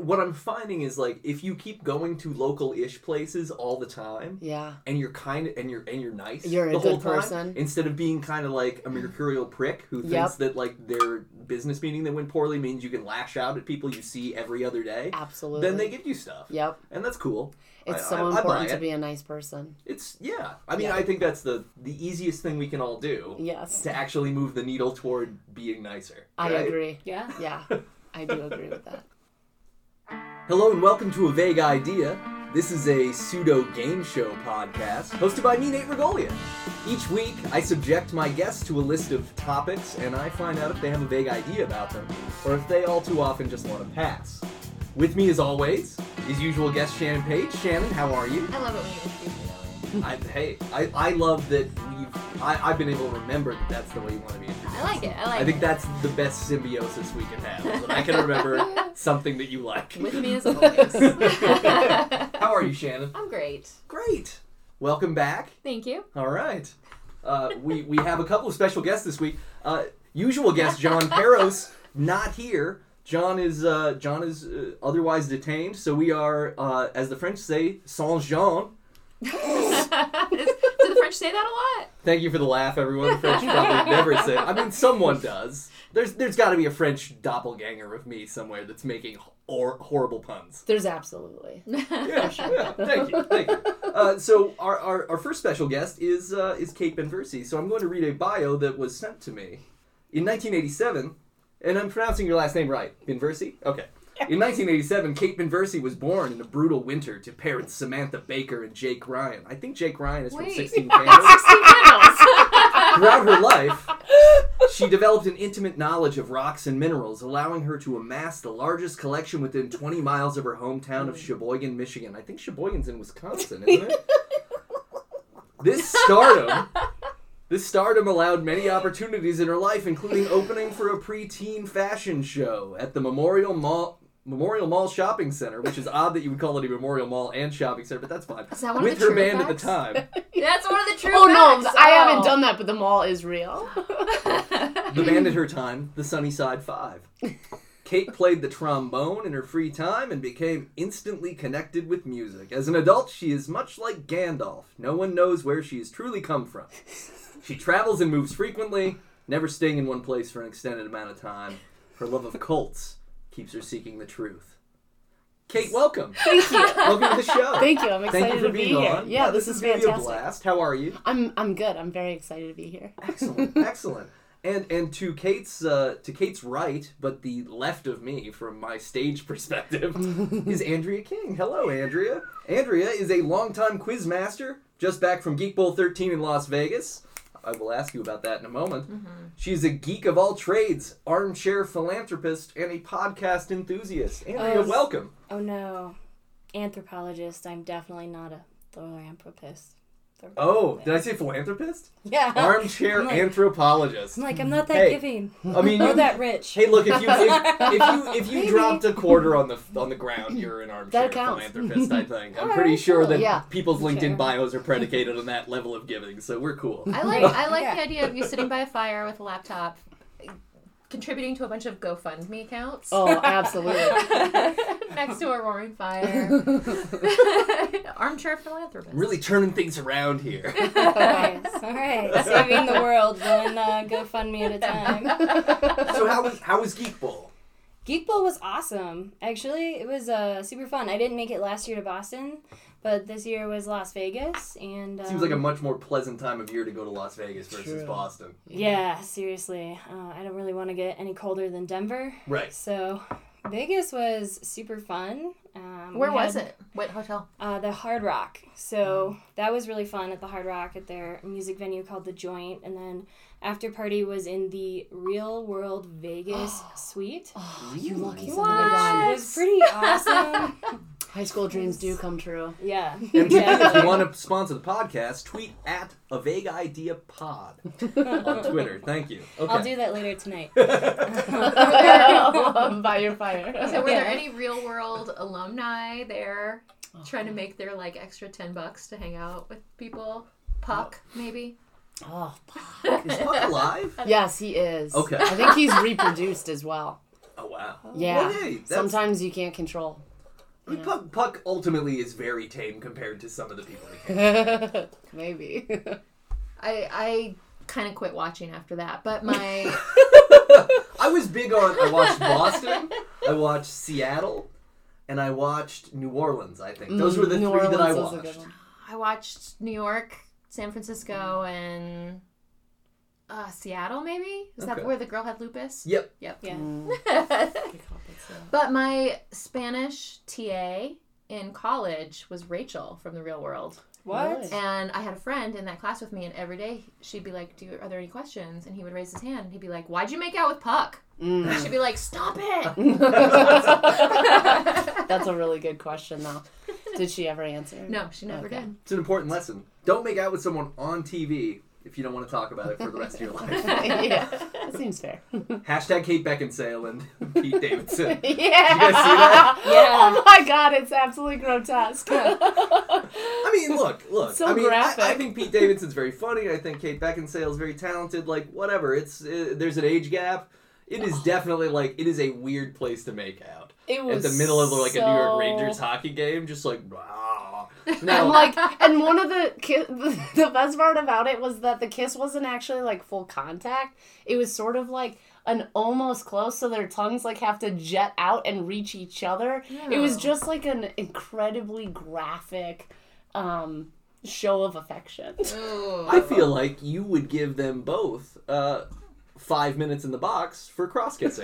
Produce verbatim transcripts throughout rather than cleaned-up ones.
what I'm finding is like if you keep going to local-ish places all the time, yeah, and you're kind of and you're and you're nice, you're a the good whole time, person instead of being kind of like a mercurial prick who thinks yep. that like their business meeting that went poorly means you can lash out at people you see every other day. Absolutely. Then they give you stuff. Yep. And that's cool. It's I, so I, important I to be a nice person. It's yeah. I mean, yeah. I think that's the the easiest thing we can all do. Yes. To actually move the needle toward being nicer. I right? agree. Yeah. Yeah. I do agree with that. Hello and welcome to A Vague Idea. This is a pseudo game show podcast hosted by me, Nate Regolia. Each week, I subject my guests to a list of topics, and I find out if they have a vague idea about them, or if they all too often just want to pass. With me, as always, is usual guest Shannon Page. Shannon, how are you? I love it when you introduce me that way. I, hey, I, I love that we've... I, I've been able to remember that that's the way you want to be introduced. I like it. I like it. I think that's the best symbiosis we can have. Is when I can remember something that you like. With me as always. How are you, Shannon? I'm great. Great. Welcome back. Thank you. All right. Uh, we, we have a couple of special guests this week. Uh, usual guest, John Peros, not here. John is uh, John is uh, otherwise detained, so we are, uh, as the French say, sans Jean. Do the French say that a lot? Thank you for the laugh, everyone. The French probably never say it. I mean, someone does. There's there's got to be a French doppelganger of me somewhere that's making hor- horrible puns. There's absolutely. Yeah, yeah. Thank you, thank you. Uh, so our, our our first special guest is uh, is Kate Benversi. So I'm going to read a bio that was sent to me in nineteen eighty-seven, and I'm pronouncing your last name right. Benversi? Okay. In nineteen eighty-seven, Kate Benversi was born in a brutal winter to parents Samantha Baker and Jake Ryan. I think Jake Ryan is Wait. from sixteen Candles. sixteen Candles. Throughout her life, she developed an intimate knowledge of rocks and minerals, allowing her to amass the largest collection within twenty miles of her hometown of Sheboygan, Michigan. I think Sheboygan's in Wisconsin, isn't it? This stardom... This stardom allowed many opportunities in her life, including opening for a preteen fashion show at the Memorial Mall Memorial Mall Shopping Center, which is odd that you would call it a Memorial Mall and Shopping Center, but that's fine. Is that one With of the her true band facts? at the time. That's one of the true Oh no, facts. I Oh. haven't done that, but the mall is real. The band at her time, the Sunnyside Five. Kate played the trombone in her free time and became instantly connected with music. As an adult, she is much like Gandalf. No one knows where she has truly come from. She travels and moves frequently, never staying in one place for an extended amount of time. Her love of cults keeps her seeking the truth. Kate, welcome. Thank you. Welcome to the show. Thank you. I'm excited Thank you for to be being here. on. Yeah, this, is gonna be fantastic. a blast. How are you? I'm I'm good. I'm very excited to be here. Excellent, excellent. And and to Kate's uh, to Kate's right, but the left of me from my stage perspective, is Andrea King. Hello, Andrea. Andrea is a longtime quiz master, just back from Geek Bowl thirteen in Las Vegas. I will ask you about that in a moment. Mm-hmm. She's a geek of all trades, armchair philanthropist, and a podcast enthusiast. Andrea, Oh, welcome. Oh no, anthropologist. I'm definitely not a philanthropist. Oh, did I say philanthropist? Yeah. Armchair I'm like, anthropologist. I'm like, I'm not that Hey, giving. I mean, or you, that rich. Hey, look, if you if, if you if you Maybe. dropped a quarter on the on the ground, you're an armchair That counts. philanthropist. I think I'm All pretty right, sure cool. that Yeah. people's LinkedIn Sure. bios are predicated on that level of giving, so we're cool. I like I like Yeah. the idea of you sitting by a fire with a laptop, contributing to a bunch of GoFundMe accounts. Oh, absolutely. Next to a roaring fire. Armchair philanthropist. Really turning things around here. Nice. All right, saving the world one uh, GoFundMe at a time. So how was how was Geek Bowl? Geek Bowl was awesome. Actually, it was uh, super fun. I didn't make it last year to Boston, but this year was Las Vegas, and um, Seems like a much more pleasant time of year to go to Las Vegas versus True. Boston. yeah, seriously. Uh, I don't really want to get any colder than Denver. Right. So Vegas was super fun. Um, Where we was had, it? What hotel? Uh, the Hard Rock. So that was really fun at the Hard Rock at their music venue called The Joint. And then after party was in the Real World Vegas suite. Oh, you lucky It son of a gun. was pretty awesome. High school dreams do come true. Yeah. And if you want to sponsor the podcast, tweet at A Vague Idea Pod on Twitter. Thank you. Okay. I'll do that later tonight. By your fire. So were Yeah. there any real world alumni there trying to make their like extra ten bucks to hang out with people? Puck, maybe? Oh, Is Puck alive? yes, he is. Okay. I think he's reproduced as well. Oh, wow. Yeah. Well, hey, that's- Sometimes you can't control. I mean, Puck, Puck ultimately is very tame compared to some of the people he can. Maybe. I I kind of quit watching after that, but my I was big on, I watched Boston, I watched Seattle, and I watched New Orleans, I think. Those were the New three that I Orleans was a good watched. one. I watched New York, San Francisco, and uh, Seattle. Maybe is Okay. that where the girl had lupus? Yep. Yep. Yeah. But my Spanish T A in college was Rachel from The Real World. What? Really? And I had a friend in that class with me, and every day she'd be like, "Do you, are there any questions?" And he would raise his hand, and he'd be like, "Why'd you make out with Puck?" Mm. And she'd be like, "Stop it!" That's a really good question, though. Did she ever answer? No, she never Okay. did. It's an important lesson. Don't make out with someone on T V if you don't want to talk about it for the rest of your life. Yeah, that seems fair. Hashtag Kate Beckinsale and Pete Davidson. Yeah. You guys see that? Oh my god, it's absolutely grotesque. I mean, look, look. So I mean, graphic. I, I think Pete Davidson's very funny. I think Kate Beckinsale is very talented. Like, whatever. It's uh, there's an age gap. It is definitely like it is a weird place to make out. It was At the middle of like so... a New York Rangers hockey game, just like. Blah. And Now, like, and one of the ki- the best part about it was that the kiss wasn't actually like full contact. It was sort of like an almost close, so their tongues like have to jet out and reach each other. It was just like an incredibly graphic um, show of affection. Ooh. I feel like you would give them both uh, five minutes in the box for cross kissing.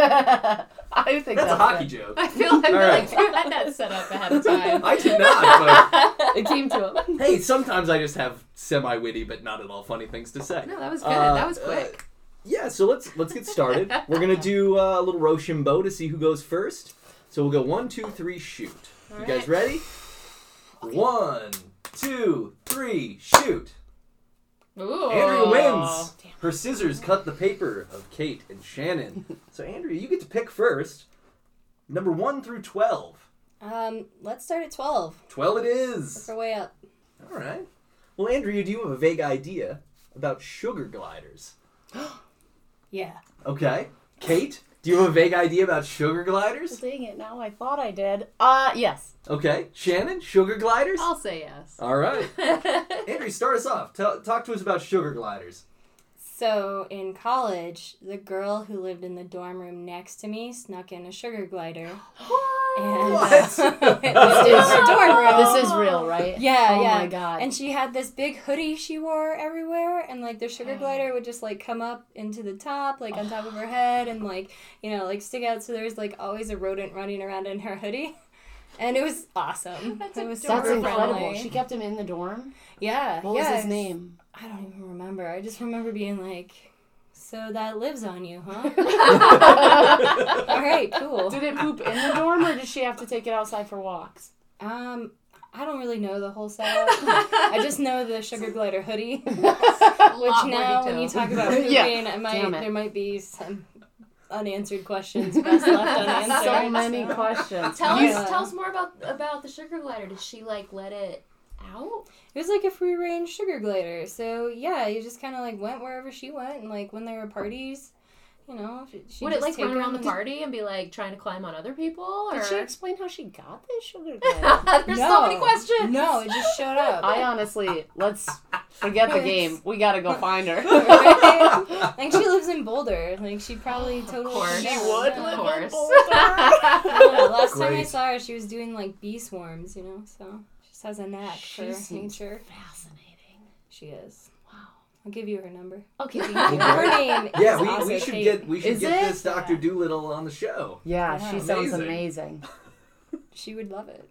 I think That's that's a hockey it. joke. I feel, I feel All like right. you had that set up ahead of time. I did not, It came to him. but hey, sometimes I just have semi-witty but not at all funny things to say. No, that was good. Uh, that was quick. Yeah, so let's let's get started. We're gonna do uh, a little Rochambeau to see who goes first. So we'll go one, two, three, shoot. All you guys right. ready? One, two, three, shoot. Ooh. Andrea wins. Her scissors cut the paper of Kate and Shannon. So Andrea, you get to pick first. Number one through twelve. Um, let's start at twelve. Twelve it is. We're way up. All right. Well, Andrea, do you have a vague idea about sugar gliders? Yeah. Okay. Kate, do you have a vague idea about sugar gliders? Dang it, now I thought I did. Uh, yes. Okay. Shannon, sugar gliders? I'll say yes. All right. Andrea, start us off. Tell, talk to us about sugar gliders. So, in college, the girl who lived in the dorm room next to me snuck in a sugar glider. And, What? uh, it was in her dorm room. This is real, right? Yeah, oh yeah. my god. And she had this big hoodie she wore everywhere, and like the sugar glider would just like come up into the top, like on top of her head, and like, you know, like stick out. So there's like always a rodent running around in her hoodie. And it was awesome. That's it was That's super incredible. friendly. She kept him in the dorm? Yeah. What yeah. was his name? I don't even remember. I just remember being like, so that lives on you, huh? All right, cool. Did it poop in the dorm, or did she have to take it outside for walks? Um, I don't really know the whole setup. I just know the sugar glider hoodie. Which Lot more now, when you details. talk about pooping, Yeah. I might Damn it. there might be some unanswered questions best left unanswered. So many so. questions. Tell You- us, tell us more about about the sugar glider. Did she like let it out? It was like a free range sugar glider. So yeah, you just kind of like went wherever she went, and like when there were parties, you know, she, she'd Would it just like take run around the them and- party and be like trying to climb on other people? Or Did she explain how she got this sugar glider? there's No. so many questions. No, it just showed up. I honestly, let's forget the game. We gotta go find her. I think she lives in Boulder. Like she probably totally. course. yeah, She would yeah. live Of in course. Boulder. Yeah, last time I Great. saw her, she was doing like bee swarms. You know, so she just has a knack She for seems nature. fascinating. She is. Wow. I'll give you her number. Okay. Her name Yeah, is we, also we should Kate. get we should Is get it? this Doctor Yeah. Doolittle on the show. Yeah, Yeah. she sounds Amazing. amazing. She would love it.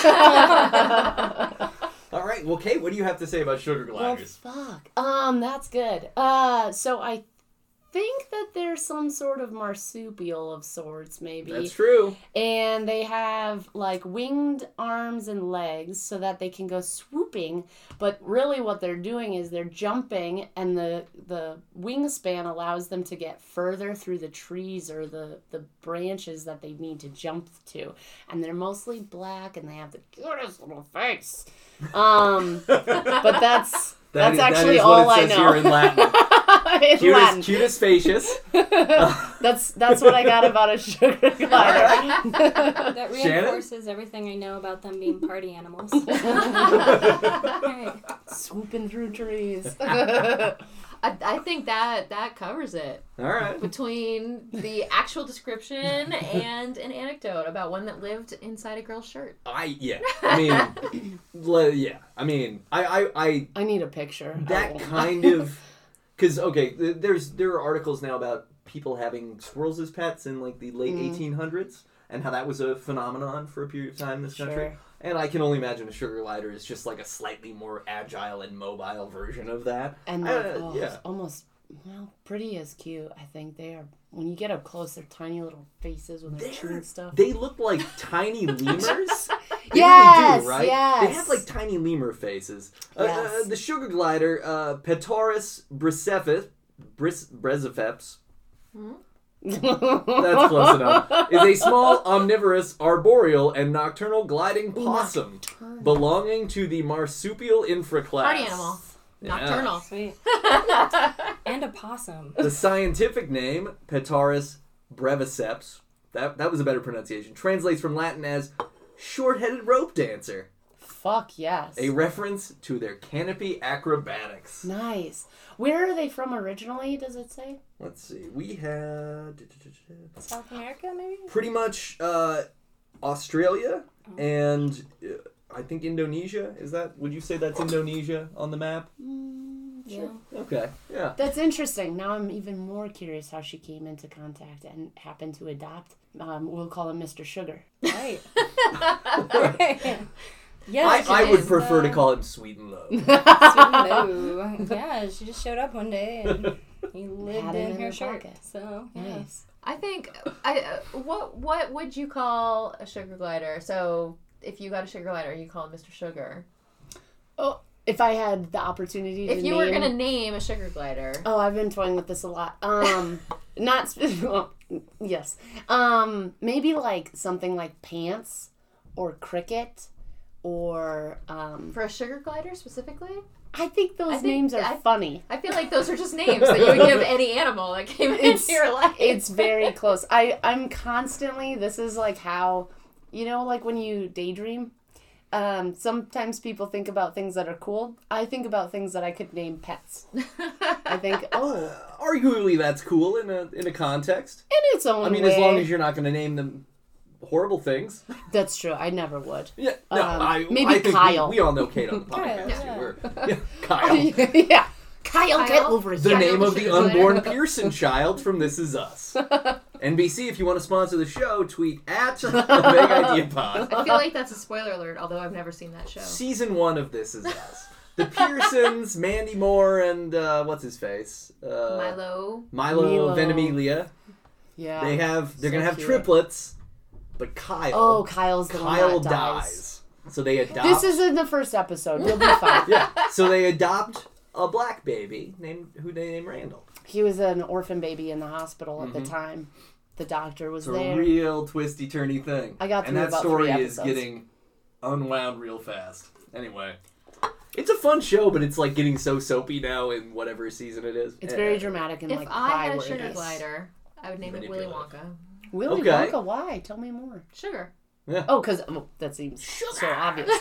All right. Well, Kate, what do you have to say about sugar Well, gliders? fuck. Um, that's good. Uh, so I think that there's some sort of marsupial of sorts, maybe. That's true. And they have like winged arms and legs so that they can go swooping, but really what they're doing is they're jumping, and the the wingspan allows them to get further through the trees or the the branches that they need to jump to. And they're mostly black, and they have the cutest little face. Um but that's That that's is- actually that is all what it I says know. here in Latin. In Cutis, Latin. cutis facius. That's that's what I got about a sugar glider. That Shannon? reinforces everything I know about them being party animals. Right. Swooping through trees. I, I think that that covers it. All right. Between the actual description and an anecdote about one that lived inside a girl's shirt. I yeah. I mean, le- yeah. I mean, I I, I I need a picture. that Oh. kind of because okay, th- there's there are articles now about people having squirrels as pets in like the late Mm. eighteen hundreds and how that was a phenomenon for a period of time in this country. Sure. And I can only imagine a sugar glider is just like a slightly more agile and mobile version of that. And like, Uh, oh, yeah. almost, well, pretty as cute. I think they are. When you get up close, they're tiny little faces when they're They're- chewing stuff. They look like tiny lemurs. They Yes, really do, right? yes. They have like tiny lemur faces. Uh, Yes. uh, the sugar glider, uh, Petaurus brisephus, bris, brezifeps, that's close enough, is a small omnivorous, arboreal, and nocturnal gliding possum belonging to the marsupial infraclass. Party animal. Yeah. Nocturnal. Sweet. And a possum. The scientific name, Petaurus breviceps, that, that was a better pronunciation, translates from Latin as short-headed rope dancer, Fuck yes. a reference to their canopy acrobatics. Nice. Where are they from originally? Does it say? Let's see, we had South America, maybe? pretty much uh, Australia and uh, I think Indonesia. Is that, would you say that's Indonesia on the map? Mm, Yeah. Okay, yeah. That's interesting. Now I'm even more curious how she came into contact and happened to adopt. Um, we'll call him Mister Sugar. Right. Right. Yeah, I, she I would just, prefer to uh, call him Sweet and Low. Sweet and low. Yeah, she just showed up one day and he lived Had him in in her her shirt. pocket. So, yeah. Nice. I think I uh, what what would you call a sugar glider? So if you got a sugar glider, you call him Mister Sugar. Oh, if I had the opportunity to If you name... were gonna name a sugar glider, Oh, I've been toying with this a lot. Um, not sp- well, yes. Um, maybe like something like Pants or Cricket or um. for a sugar glider specifically, I think those I think- names are I- funny. I feel like those are just names that you would give any animal that came It's- into your life. It's very close. I I'm constantly. This is like how, you know, like when you daydream. Um, sometimes people think about things that are cool. I think about things that I could name pets. I think, oh, Uh, arguably, that's cool in a in a context. in its own I mean, way. as long as you're not going to name them horrible things. That's true. I never would. Yeah, no, Um, I, maybe I think Kyle. We, we all know Kate on the Kyle, podcast. yeah. We're, yeah, Kyle. yeah. Kyle, get Kyle? over The here. name of the Sugar glider. unborn Pearson child from This Is Us. N B C, if you want to sponsor the show, tweet at Big Idea Pod. I feel like that's a spoiler alert, although I've never seen that show. Season one of This Is Us. The Pearsons, Mandy Moore, and uh, what's his face? Uh, Milo. Milo, Milo. Ventimiglia. Yeah. They have. They're So gonna have cute. triplets, but Kyle. Oh, Kyle's the Kyle one that dies. dies. So they adopt. This is in the first episode. You'll be fine. Yeah. So they adopt a black baby named who they name Randall. He was an orphan baby in the hospital at Mhm. the time. The doctor was It's a there. real twisty turny thing. I got and through that about story three is episodes. getting unwound real fast. Anyway, it's a fun show, but it's like getting so soapy now in whatever season it is. It's Eh, very dramatic and If like I had a cry-worthy. sugar glider, I would name it Willy Manipulative. Wonka. Willy Okay. Wonka, why? Tell me more. Sugar. Oh, because oh, that seems so obvious.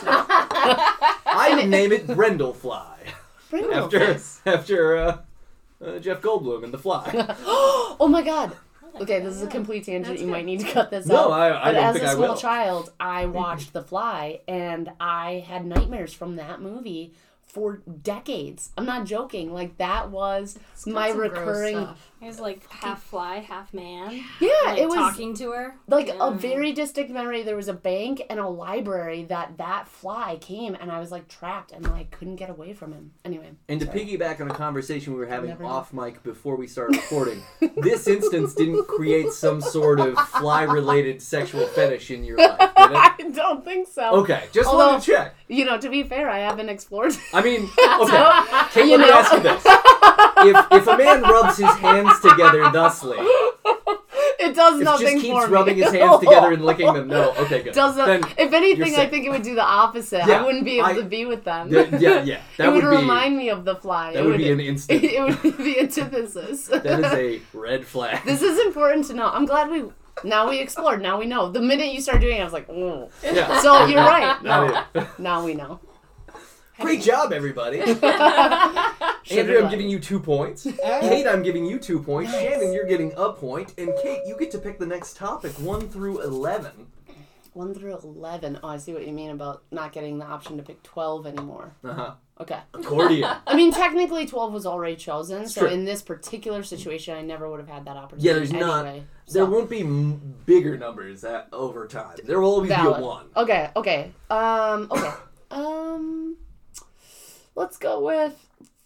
I would name it Brendel-Fly Brindle. after after uh, uh, Jeff Goldblum in The Fly. Oh my god. Okay, this is a complete tangent. That's You good. might need to cut this No, out. I- I but don't as think a I small will. child, I watched The Fly, and I had nightmares from that movie for decades. I'm not joking. Like, that was It's got my some gross recurring... stuff. He was like half fly, half man. Yeah, Like it was... talking to her. Like Yeah. a very distinct memory, there was a bank and a library that that fly came, and I was like trapped and like couldn't get away from him. Anyway, And to sorry. piggyback on a conversation we were having Never know. off mic before we started recording, this instance didn't create some sort of fly-related sexual fetish in your life, did it? I don't think so. Okay, just Although- wanted to check. You know, to be fair, I haven't explored. I mean, okay, Kate, You let me know. ask you this. If, if a man rubs his hands together thusly, It does It nothing just keeps for me. rubbing his hands together and licking them. No, okay, good. Does not, Then if anything, you're I safe. think it would do the opposite. Yeah, I wouldn't be able I- to be with them. Yeah, yeah, yeah. That it would, would be remind me of the fly. that it would be an instant. It, would be the antithesis. That is a red flag. This is important to know. I'm glad we now we explored. Now we know. The minute you started doing it, I was like, oh. Yeah. So you're right. Not No, it. now we know. Great job, everybody. Sugar Andrew, I'm light. giving you two points. Kate, I'm giving you two points. Shannon, you're getting a point. And Kate, you get to pick the next topic, one through eleven. One through eleven. Oh, I see what you mean about not getting the option to pick twelve anymore. Uh-huh. Okay. Accordion. I mean, technically, twelve was already chosen, so Sure. in this particular situation, I never would have had that opportunity. Yeah, there's not- anyway, There so. won't be m- bigger numbers at, over time. There will always Valid. be a one. Okay, okay. Um, okay. Um, let's go with.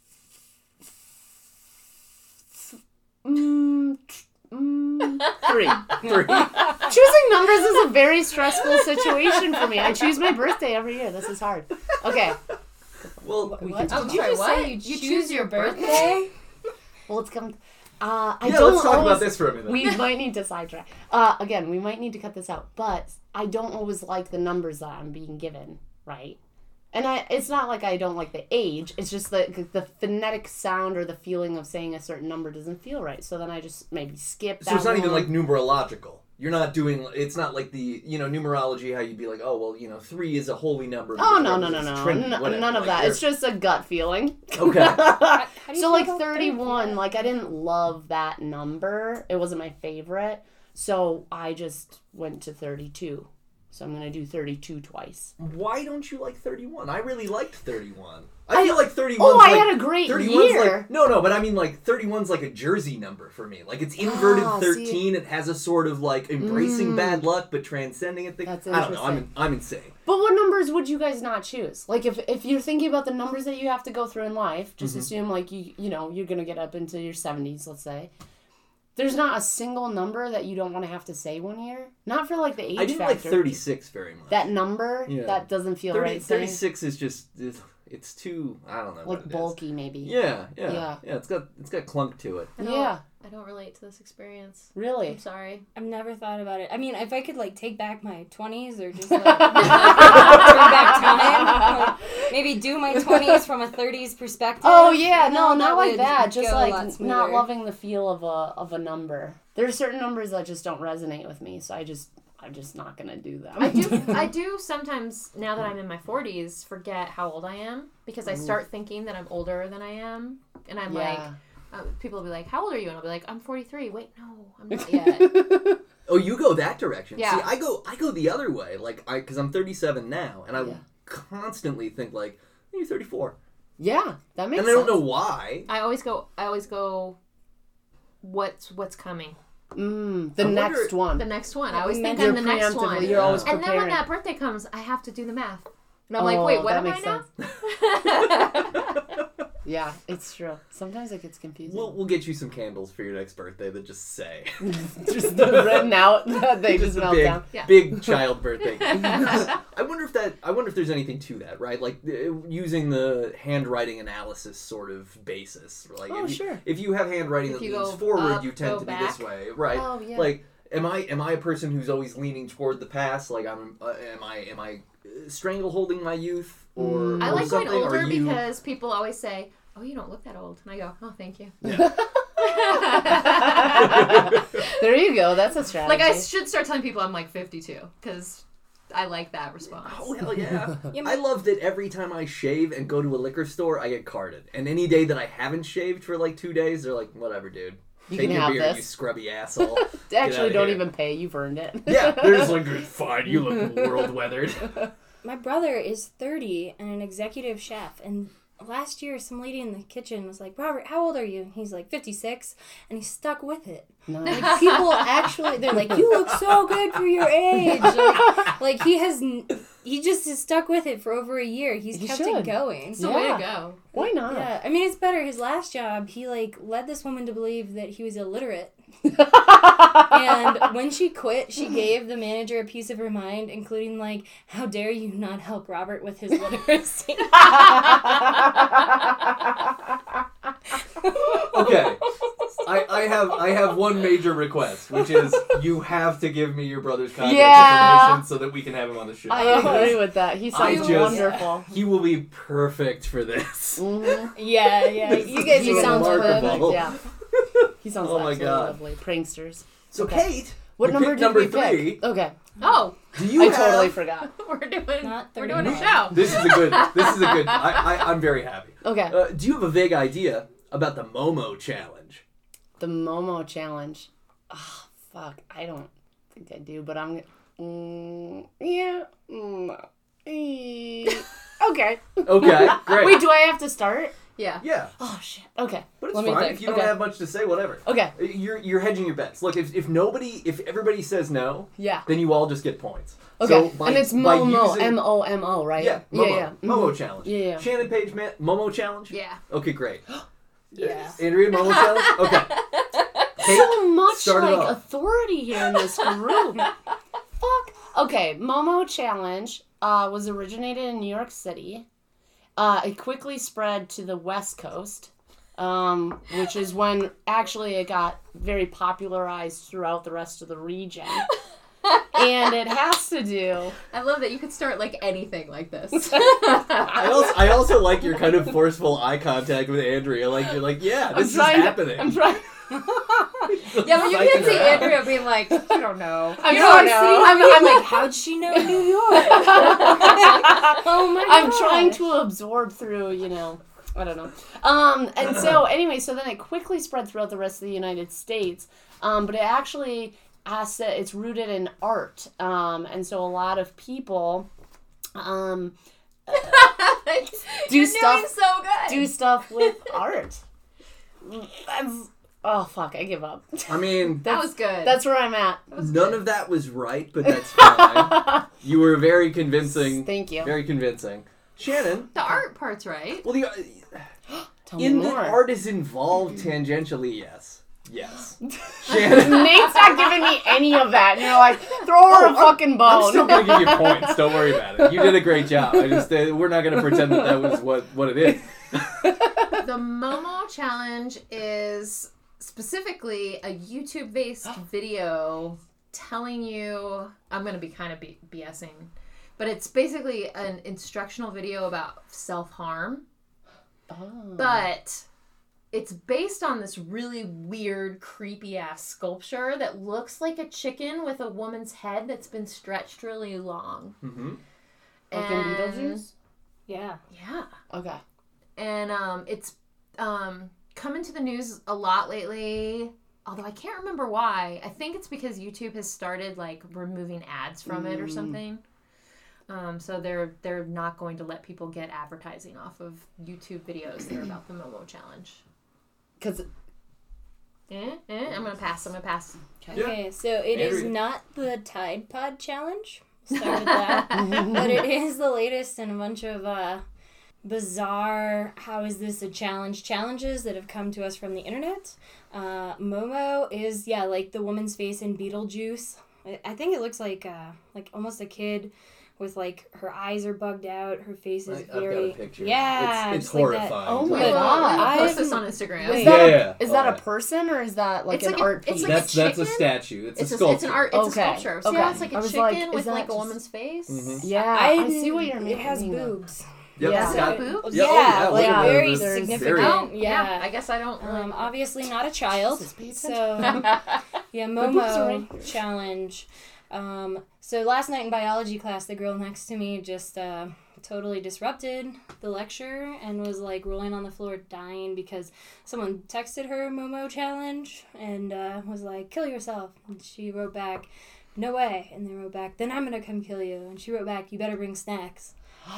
Mm, mm, three. Three. Choosing numbers is a very stressful situation for me. I choose my birthday every year. This is hard. Okay. Well, We What? can I'm Did you sorry, just what? say you, You choose, choose your your birthday? Well, it's come. Uh, I yeah, don't let's talk always, about this for a minute. We might need to sidetrack. Uh, again, we might need to cut this out. But I don't always like the numbers that I'm being given, right? And I, it's not like I don't like the age. It's just the the phonetic sound or the feeling of saying a certain number doesn't feel right. So then I just maybe skip that So it's not even one. like numerological. You're not doing. It's not like the you know numerology how you'd be like, oh well, you know, three is a holy number. Oh, because no, no, no, it's no. Trinity, N- whatever. none of Like, that. you're- It's just a gut feeling. Okay. How do you So feel like about thirty-one, thirty? like I didn't love that number. It wasn't my favorite. So I just went to thirty-two. So I'm going to do thirty-two twice. Why don't you like thirty-one? I really liked thirty-one. I, I- feel like thirty-one. Oh, I like, had a great thirty-one's year. Like, no, no, but I mean like thirty-one's like a jersey number for me. Like it's inverted Ah, thirteen. see. It has a sort of like embracing Mm. bad luck but transcending it thing. That's I don't know. I'm interesting. I'm insane. But what numbers would you guys not choose? Like if if you're thinking about the numbers that you have to go through in life, just Mhm. assume like you you know, you're going to get up into your seventies, let's say. There's not a single number that you don't want to have to say one year. Not for like the age I didn't factor. like thirty-six very much. That number Yeah. that doesn't feel thirty, right. saying. thirty-six is just it's, it's too I don't know what Like it is. bulky maybe. Yeah, yeah, Yeah. yeah, It's got it's got clunk to it. I don't, Yeah. I don't relate to this experience. Really? I'm sorry. I've never thought about it. I mean, if I could like take back my twenties or just like turn back time, like, maybe do my twenties from a thirties perspective. Oh yeah, you no, know, not like would that. Just go a like lot not smoother. loving the feel of a of a number. There are certain numbers that just don't resonate with me, so I just I'm just not gonna do them. I do. I do sometimes now that I'm in my forties forget how old I am because I start thinking that I'm older than I am, and I'm like, yeah. uh, people will be like, "How old are you?" And I'll be like, "I'm forty-three." Wait, no, I'm not yet. Oh, you go that direction. Yeah. See, I go I go the other way. Like I cuz I'm thirty-seven now and I Yeah. constantly think like you're thirty-four. Yeah, that makes And I sense. don't know why. I always go. I always go. What's what's coming? Mm, the I wonder- next one. The next one. I Oh, always you think meant I'm You're the next preemptively- one. You're always Yeah. And then when preparing. that birthday comes, I have to do the math. And I'm Oh, like, wait, what that am I makes now? Yeah, it's true. Sometimes it gets confusing. We'll we'll get you some candles for your next birthday that just say just the written out. They just, just a melt big down. Yeah. big child birthday. I wonder if that I wonder if there's anything to that, right? Like uh, using the handwriting analysis sort of basis. Like Oh, if you, sure. if you have handwriting If that you leans go forward, up, you tend go to back. be this way, right? Oh, yeah. Like am I am I a person who's always leaning toward the past? Like I'm uh, am I am I uh, strangle holding my youth or, Mm. I or like going something? Or older you... because people always say, "Oh, you don't look that old," and I go, "Oh, thank you." There you go. That's a strategy. Like I should start telling people I'm like fifty-two because I like that response. Oh hell yeah! Yeah, I love that every time I shave and go to a liquor store, I get carded. And any day that I haven't shaved for like two days, they're like, "Whatever, dude. You Take can your have beer, this. you scrubby asshole." Actually, outta don't here. even pay. You've earned it. Yeah, they're just like, "Fine, you look world weathered." My brother is thirty and an executive chef, and last year some lady in the kitchen was like, "Robert, how old are you?" And he's like, fifty-six, and he stuck with it. Nice. Like, people actually, they're like, "You look so good for your age." Like, like, he has, n- he just is stuck with it for over a year. He's He kept should. it going. It's the way Yeah. to go. Why not? Yeah, I mean, it's better. His last job, he like led this woman to believe that he was illiterate. And when she quit, she gave the manager a piece of her mind, including like, "How dare you not help Robert with his literacy?" Okay, I, I have I have one major request, which is you have to give me your brother's contact Yeah. information so that we can have him on the show. I agree with that. He I sounds just- wonderful. He will be perfect for this. Mhm. Yeah, yeah. You guys He are sounds remarkable. perfect. Yeah. He sounds Oh my absolutely God. lovely. Pranksters. So Okay. Kate, What you number picked did number we three. pick? Okay. Oh, Do you I have, totally forgot. we're doing Not we're doing a thirty-nine. show. This is a good. This is a good. I, I I'm very happy. Okay. Uh, do you have a vague idea about the Momo challenge? The Momo challenge. Ah, fuck. I don't think I do, but I'm. Mm, yeah. Mm, eh. Okay. Okay, great. Wait, do I have to start? Yeah. Yeah, Oh shit. Okay. but it's Let me fine think. if you don't Okay. have much to say. Whatever. Okay. You're you're hedging your bets. Look, if if nobody, if everybody says no, Yeah. then you all just get points. Okay. So by- and it's by Momo. using- M O M O, right? Yeah, Momo. Yeah. yeah. Momo Mhm. challenge. Yeah, yeah. Shannon Page, Ma- Momo challenge. Yeah. Okay, great. Yeah. Andrea, Momo challenge. Okay. Kate, So much start it like off. authority here in this group. Fuck. Okay, Momo Challenge uh, was originated in New York City. Uh, it quickly spread to the West Coast, um, which is when actually it got very popularized throughout the rest of the region. And it has to do. I love that you could start like anything like this. I also, I also like your kind of forceful eye contact with Andrea. Like you're like, yeah, this is trying to- happening. I'm trying. Yeah, but you Psyching can see her out. Andrea being like, I don't know. I you don't know, know. I'm, I'm like, how'd she know New York? Oh my I'm God. trying to absorb through, you know, I don't know. Um, and so anyway, so then it quickly spread throughout the rest of the United States. Um, but it actually has to, it's rooted in art. Um, and so a lot of people um, do You're stuff doing so good. do stuff with art. That's oh fuck, I give up. I mean, that was good. That's where I'm at. none of that was right, but that's fine. You were very convincing. Thank you. Very convincing. Shannon. the art part's right. Well, the, Tell me in more. that art is involved tangentially, yes. Yes. Shannon. Nate's not giving me any of that. And you're like, throw her Oh, a I'm- fucking bone. I'm still gonna give you points. Don't worry about it. You did a great job. I just uh, we're not gonna pretend that that was what what it is. The Momo challenge is specifically a YouTube-based video telling you. I'm gonna be kind of B- BSing, but it's basically an instructional video about self-harm. Oh. But it's based on this really weird, creepy ass sculpture that looks like a chicken with a woman's head that's been stretched really long. Mm-hmm. Like in And- Beetlejuice? Yeah. Yeah. Okay. And um, it's um, come into the news a lot lately. Although I can't remember why. I think it's because YouTube has started like removing ads from it or Mm. something. Um, so they're they're not going to let people get advertising off of YouTube videos that are about the Momo challenge. Because Eh, eh, I'm gonna pass. I'm gonna pass. Yeah. Okay, so it is Andrea. not the Tide Pod challenge. Start with that. But it is the latest in a bunch of uh, bizarre, how is this a challenge, challenges that have come to us from the internet. Uh, Momo is, yeah, like the woman's face in Beetlejuice. I, I think it looks like uh, like almost a kid with like her eyes are bugged out, her face is I- I've got a very... picture. Yeah, It's, it's just like that. horrifying. Oh my We will, God. we will I post this am- on Instagram. Wait. is that, Yeah. a, is that Oh, a yeah. person or is that like It's an like a- art it's piece? like a that's that's a chicken? statue. It's, It's a a, sculpture. it's an art. It's Okay, a sculpture. So okay. yeah, it's like I a was chicken like, is with that like a just- woman's face. Mhm. yeah, I, I see what you're It making. has though. boobs. Yep, Yeah. it's got- Boobs? Yeah, Yeah, oh, yeah, like look at very those. There's significant. very- Oh, yeah. I guess I don't. Really... Um, obviously not a child. Jesus, pay So, attention. yeah, The boobs are Momo right. challenge. Um, so last night in biology class, the girl next to me just uh, totally disrupted the lecture and was like rolling on the floor dying because someone texted her Momo challenge and uh, was like, kill yourself. And she wrote back, no way. And they wrote back, then I'm going to come kill you. And she wrote back, you better bring snacks.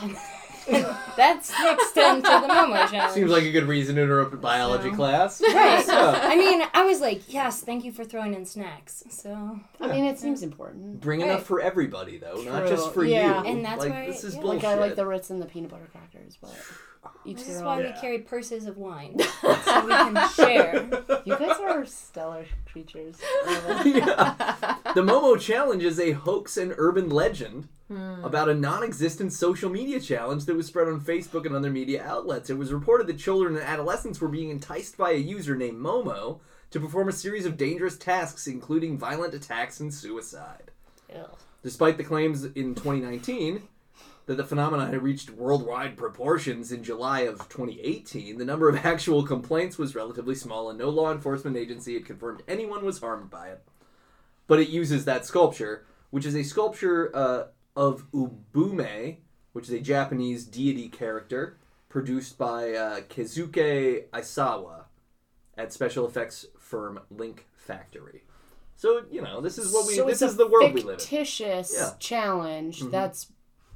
That's the extent of the Momo challenge. Seems like a good reason to interrupt a biology So- class. Right. So, I mean, I was like, yes, thank you for throwing in snacks. So, I mean, it seems important. bring Right. enough for everybody, though, not True. just for Yeah. you. And that's like, why- this is yeah. bullshit. Like I like the Ritz and the peanut butter crackers, but each this is their why own. Yeah. we carry purses of wine. So we can share. You guys are stellar creatures. Yeah. The Momo Challenge is a hoax and urban legend Hmm. about a non-existent social media challenge that was spread on Facebook and other media outlets. It was reported that children and adolescents were being enticed by a user named Momo to perform a series of dangerous tasks, including violent attacks and suicide. Ew. Despite the claims in twenty nineteen that the phenomenon had reached worldwide proportions in July of twenty eighteen, the number of actual complaints was relatively small, and no law enforcement agency had confirmed anyone was harmed by it. But it uses that sculpture, which is a sculpture uh, of Ubume, which is a Japanese deity character, produced by uh, Keisuke Aisawa at special effects firm Link Factory. So, you know, this is what we so this it's is a the world we live in. fictitious Yeah. challenge Mhm. that's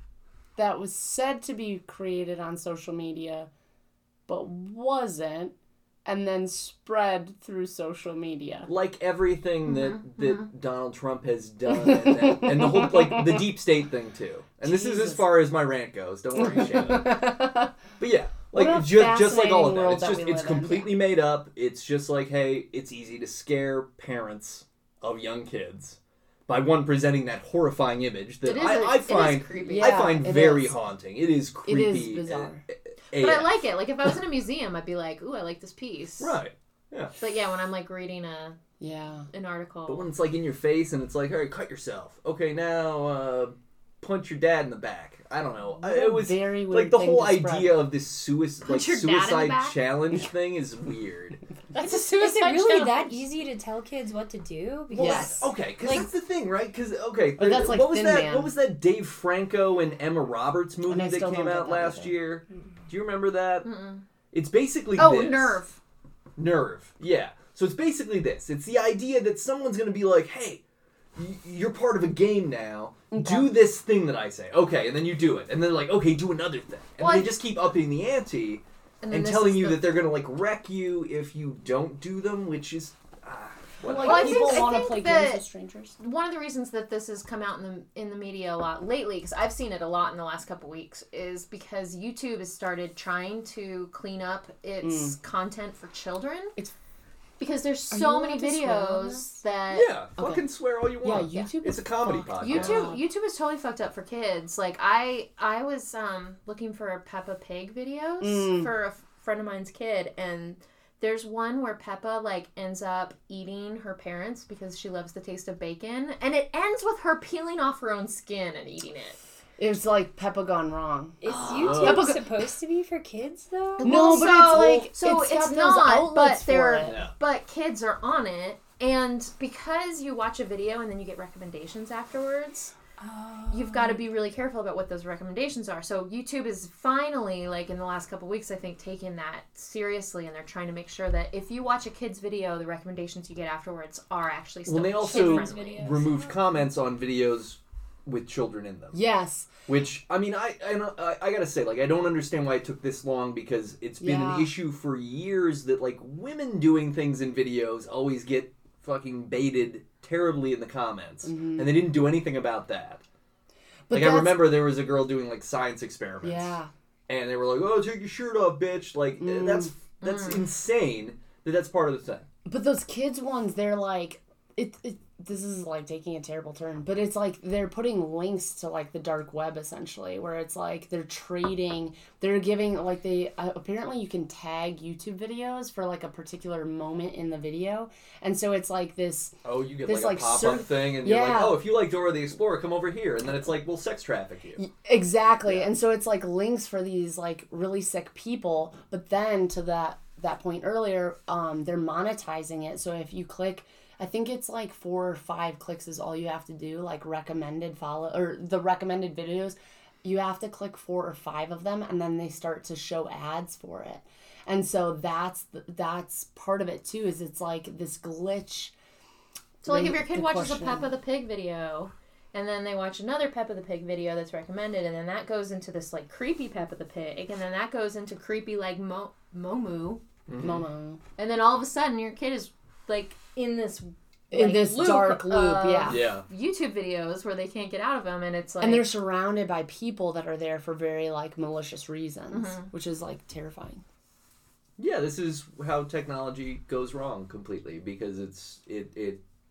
that was said to be created on social media, but wasn't, and then spread through social media. Like everything that, Mhm, that Donald Trump has done, and, that, and the whole, like, the deep state thing, too. And this is as Jesus. far as my rant goes. Don't worry, Shannon. But yeah, What like a just just like all of fascinating that. world It's that just we it's live in. completely made up. It's just like, hey, it's easy to scare parents of young kids by one presenting that horrifying image that It is I, a- I it is find creepy. I Yeah, find it very is. haunting. It is It creepy. is bizarre. uh, But I A F. like it. Like if I was in a museum, I'd be like, "Ooh, I like this piece." Right. But yeah, when I'm like reading a Yeah. an article, But when it's like in your face and it's like, all right, cut yourself. Okay, now uh, punch your dad in the back. I don't know. I- It was very weird like the thing whole to spread. idea of this suicide like Punch your dad in the suicide back? challenge thing is weird. That's a Is suicide it really challenge. that easy to tell kids what to do? Because Yes. Okay, because Like- that's the thing, right? Because okay, But that's like what was Thin that? Man. What was that Dave Franco and Emma Roberts movie And I that still came don't get out that last either. year? Do you remember that? Mm-mm. It's basically oh, this. Nerve. Nerve. Yeah. So it's basically this. It's the idea that someone's going to be like, "Hey, y- you're part of a game now. Okay. Do this thing that I say." Okay, and then you do it, and then like, "Okay, do another thing," and Well, they I- just keep upping the ante And, and this telling is you the- that they're going to like wreck you if you don't do them, which is. Ah, Well, whatever. like Well, I people think- I want to think play that- games with strangers. one of the reasons that this has come out in the in the media a lot lately, because I've seen it a lot in the last couple weeks, is because YouTube has started trying to clean up its content for children. It's- because there's Are so you many allowed to swear on videos that Yeah, Okay. fucking swear all you Yeah, want. YouTube It's is a comedy fucked. podcast. YouTube God. YouTube is totally fucked up for kids. Like I I was um looking for Peppa Pig videos Mm. for a f- friend of mine's kid, and there's one where Peppa like ends up eating her parents because she loves the taste of bacon, and it ends with her peeling off her own skin and eating it. It's like Peppa gone wrong. is Oh. YouTube supposed to be for kids though? No, Well, but so, it's like so it's it's, got those not, outlets but they're for it. Yeah. but kids are on it, and because you watch a video and then you get recommendations afterwards, Oh. you've got to be really careful about what those recommendations are. So YouTube is finally, like in the last couple weeks, I think, taking that seriously, and they're trying to make sure that if you watch a kid's video, the recommendations you get afterwards are actually still Well, they also kid-friendly. videos. removed comments on videos with children in them. Yes. Which, I mean, I, I I I gotta say, like, I don't understand why it took this long, because it's been Yeah. an issue for years that, like, women doing things in videos always get fucking baited terribly in the comments. Mhm. And they didn't do anything about that. But like, I that's- remember there was a girl doing, like, science experiments. Yeah. And they were like, oh, take your shirt off, bitch. Like, Mm. that's that's insane that that's part of the thing. But those kids ones, they're like, it, it. This is like taking a terrible turn, but it's like they're putting links to like the dark web essentially, where it's like they're trading, they're giving like they uh, apparently you can tag YouTube videos for like a particular moment in the video, and so it's like this. Oh, you get, This, like, like, a pop-up cer- thing, and you're like, Yeah. oh, if you like Dora the Explorer, come over here. And then it's like, we'll sex traffic you. Exactly. Yeah. And so it's like links for these like really sick people, but then to that that point earlier, um they're monetizing it. So if you click, I think it's like four or five clicks is all you have to do, like recommended follow or the recommended videos. You have to click four or five of them, and then they start to show ads for it. And so that's the, that's part of it too, is it's like this glitch. So, like, The- if your kid the watches question- a Peppa the Pig video, and then they watch another Peppa the Pig video that's recommended, and then that goes into this, like, creepy Peppa the Pig, and then that goes into creepy, like, Mo- Momu, Momo. and then all of a sudden your kid is, like, in this, In like, this loop dark loop, of yeah. Yeah. YouTube videos where they can't get out of them, and it's like... And they're surrounded by people that are there for very like malicious reasons, Mm-hmm. which is like terrifying. Yeah, this is how technology goes wrong completely, because it's it it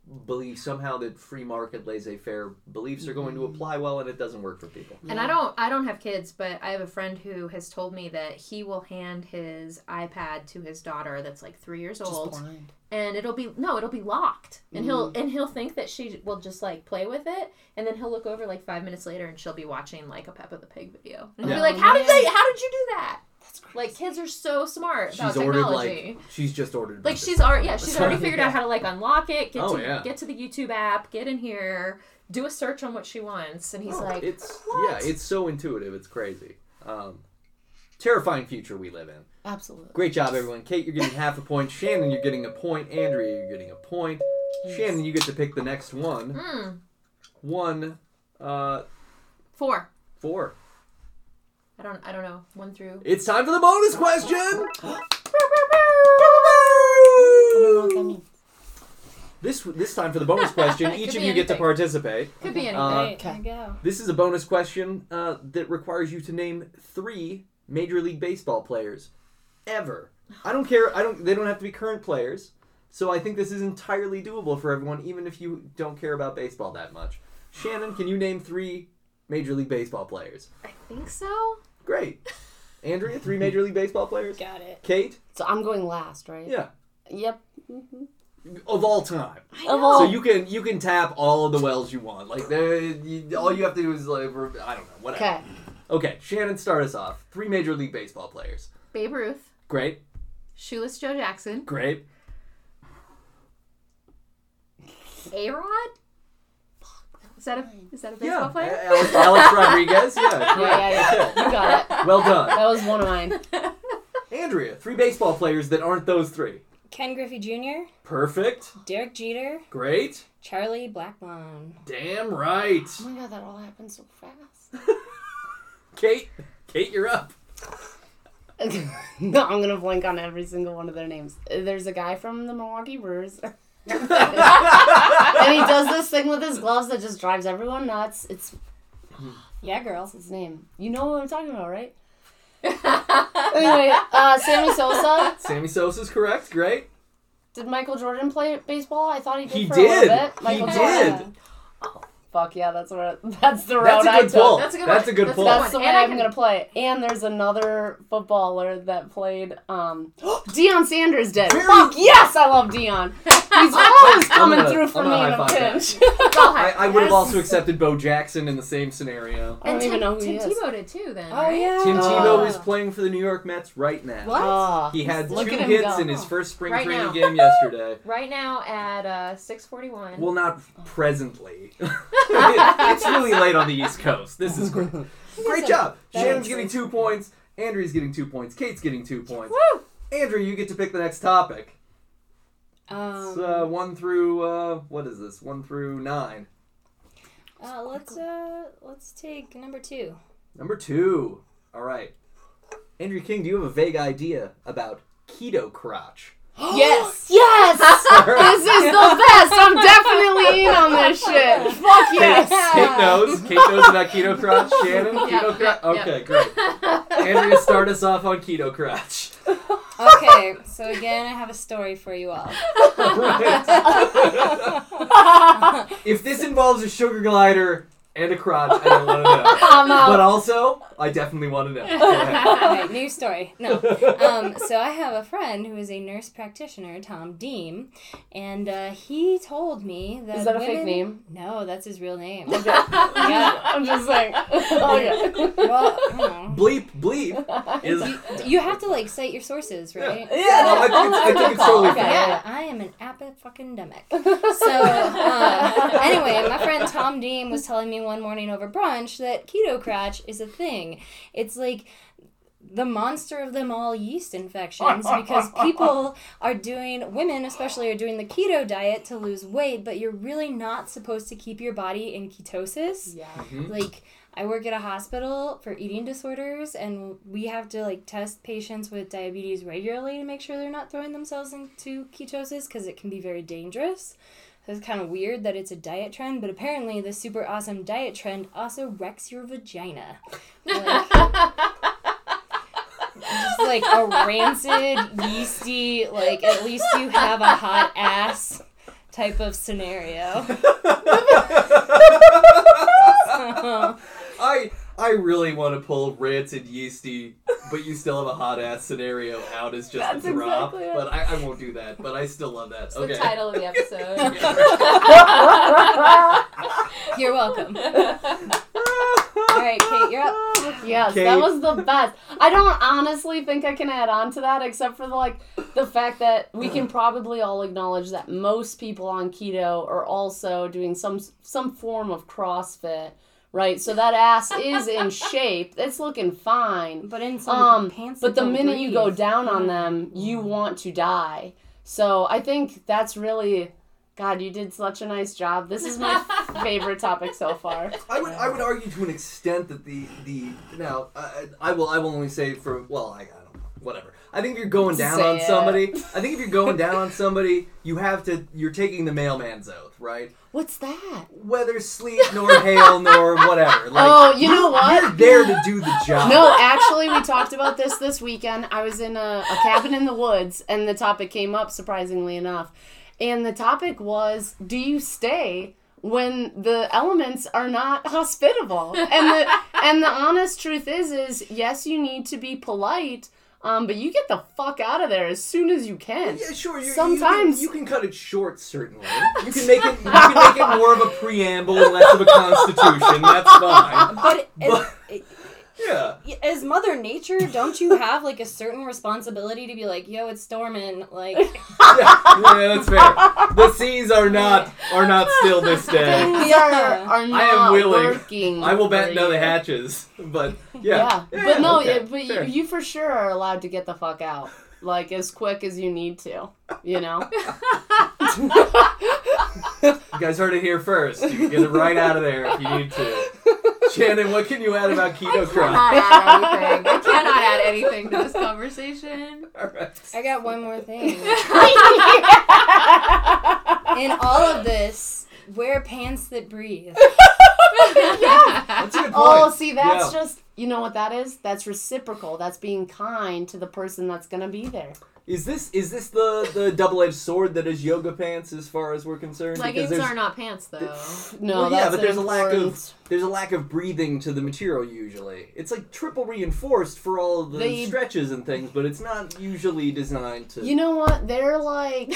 believe somehow that free market laissez-faire beliefs are going to apply well, and it doesn't work for people. And I don't I don't have kids, but I have a friend who has told me that he will hand his iPad to his daughter that's like three years old. Just blind. And it'll be no, it'll be locked. And he'll and he'll think that she will just like play with it, and then he'll look over like five minutes later and she'll be watching like a Peppa the Pig video. And he'll Yeah. be like, How did man. they how did you do that? That's crazy. Like kids are so smart about She's ordered technology. like she's just ordered. Like she's already yeah, she's already figured out how to like unlock it, get Oh, to yeah. get to the YouTube app, get in here, do a search on what she wants, and he's Oh, like, it's what? yeah, it's so intuitive. It's crazy. Um, terrifying future we live in. Absolutely. Great job, everyone. Kate, you're getting half a point. Shannon, you're getting a point. Andrea, you're getting a point. Shannon, you get to pick the next one. Mm, One, uh, four. four. I don't I don't know. One through It's time for the bonus question. I don't know what that means. This this time for the bonus question, It each could of be you get to anything. participate. Could be anything. Uh, Great, there we go. This is a bonus question uh, that requires you to name three Major League Baseball players ever. I don't care. I don't. They don't have to be current players. So I think this is entirely doable for everyone, even if you don't care about baseball that much. Shannon, can you name three Major League Baseball players? I think so. Great. Andrea, three Major League Baseball players? Got it. Kate? So I'm going last, right? Yeah. Yep. Of all time. Of all. So you can you can tap all of the wells you want. Like there, you, all you have to do is like I don't know whatever. Okay. Okay, Shannon, start us off. Three Major League Baseball players. Babe Ruth, Great, Shoeless Joe Jackson, great. A-Rod. Is that a is that a baseball Yeah, player? Alex, Alex Rodriguez. Yeah, correct. Yeah, yeah, yeah. You got it. Well done, That was one of mine. Andrea. Three baseball players that aren't those three. Ken Griffey Junior, Perfect. Derek Jeter, Great. Charlie Blackmon. Damn right. Oh my god, that all happened so fast. Kate, Kate, you're up. No, I'm gonna blank on every single one of their names. There's a guy from the Milwaukee Brewers. And he does this thing with his gloves that just drives everyone nuts. It's Yeah, girl. what's his name? You know what I'm talking about, right? Anyway, uh, Sammy Sosa. Sammy Sosa's correct. Great. Did Michael Jordan play baseball? I thought he did He for did. a little bit. He Michael did. Jordan. Fuck yeah, that's what that's the road That's a I good took. pull. That's a good That's one. a good That's a pull. good That's the one. way And I I'm can- gonna play. And there's another footballer that played. Um, Deion Sanders did. Very- Fuck yes, I love Deion. He's always coming gonna- through for I'm me gonna in a high-five that. pinch. Well, I, I would have Yes. also accepted Bo Jackson in the same scenario. I don't and even Tim, know who Tim he is. Tebow did too. Then. Oh, right? yeah. Tim Oh. Tebow is playing for the New York Mets right now. What? Ah, He had look two at him hits go. in his first spring Right training now. game yesterday. Right now at uh, six forty-one. Well, not presently. It's really late on the East Coast. This is great. Great job. That Shannon's makes getting sense. two points. Andrea's getting two points. Kate's getting two points. Woo! Andrea, you get to pick the next topic. Um, It's uh, one through uh, what is this? One through nine. uh, let's uh, let's take number two. Number two. All right. Andrea King, do you have a vague idea about keto crotch? Yes. Yes! This is the best! I'm definitely in on this shit. Fuck Kate, yes! Kate knows. Kate knows about keto crotch. Shannon, Yeah, keto crotch. yeah, yeah. Okay, great. Andrea, start us off on keto crotch. Okay, so again, I have a story for you all. Right. If this involves a sugar glider and a crotch, I don't want to know. I'm out. But also, I definitely want to know. Go ahead. Okay, new story. No. Um, so I have a friend who is a nurse practitioner, Tom Deem, and uh, he told me that Is that a women... fake name? No, that's his real name. Okay. Yeah. I'm just saying. Okay. Well, I don't know. Bleep, bleep is. You, you have to like cite your sources, right? Yeah. No, I think it's, I think it's totally Okay. fine. Yeah, I am an apafucking-demic. So, uh, anyway, my friend Tom Deem was telling me one morning over brunch that keto crotch is a thing. It's like the monster of them all yeast infections because people are doing, women especially, are doing the keto diet to lose weight, but you're really not supposed to keep your body in ketosis. Yeah. Mhm. Like, I work at a hospital for eating disorders, and we have to, like, test patients with diabetes regularly to make sure they're not throwing themselves into ketosis, because it can be very dangerous. So it's kind of weird that it's a diet trend, but apparently the super awesome diet trend also wrecks your vagina. Like, just, like, a rancid, yeasty, like, at least you have a hot ass type of scenario. I I really want to pull rancid yeasty, but you still have a hot ass scenario out as just That's a drop. exactly it. But I, I won't do that. But I still love that. It's Okay. the title of the episode. You're welcome. All right, Kate, you're up. Yes, Kate. that was the best. I don't honestly think I can add on to that, except for the, like the fact that we can probably all acknowledge that most people on keto are also doing some some form of CrossFit, right? So that ass is in shape. It's looking fine. But in some Um, pants. but that the don't minute you go breathe. down on them, you want to die. So I think that's really, God, you did such a nice job. This is my favorite topic so far. I would I would argue to an extent that the the now I, I will I will only say for well I, I don't know whatever. I think if you're going down Say on it. somebody, I think if you're going down on somebody, you have to you're taking the mailman's oath, right? What's that? Whether sleet nor hail nor whatever. Like, Oh, you know what? You're there to do the job. No, actually, we talked about this this weekend. I was in a, a cabin in the woods, and the topic came up, surprisingly enough. And the topic was, do you stay when the elements are not hospitable? And the and the honest truth is, is yes, you need to be polite, um, but you get the fuck out of there as soon as you can. Yeah, sure. You, Sometimes- you can, you can cut it short. Certainly, you can make it. You can make it more of a preamble and less of a constitution. That's fine. But, But- as, Yeah. as Mother Nature, don't you have like a certain responsibility to be like, yo, it's storming, like. Yeah, yeah, that's fair. The seas are not are not still this day. We are, are not I am willing. working. I will for batten down the you. hatches, but Yeah, yeah. but no, okay, yeah, but you, fair. you for sure are allowed to get the fuck out, like as quick as you need to. You know. You guys heard it here first. You can get it right out of there if you need to. Shannon, what can you add about keto crop? cannot add anything. I cannot add anything to this conversation. All right. I got one more thing. In all of this, wear pants that breathe. That's a good point. Oh, see, that's Yeah. just, you know what that is? That's reciprocal. That's being kind to the person that's going to be there. Is this is this the, the double-edged sword that is yoga pants as far as we're concerned? Leggings Because there's- are not pants, though. No, well, yeah, that's but there's a lack of important- there's a lack of breathing to the material usually. It's like triple reinforced for all of the They- stretches and things, but it's not usually designed to. You know what? They're like...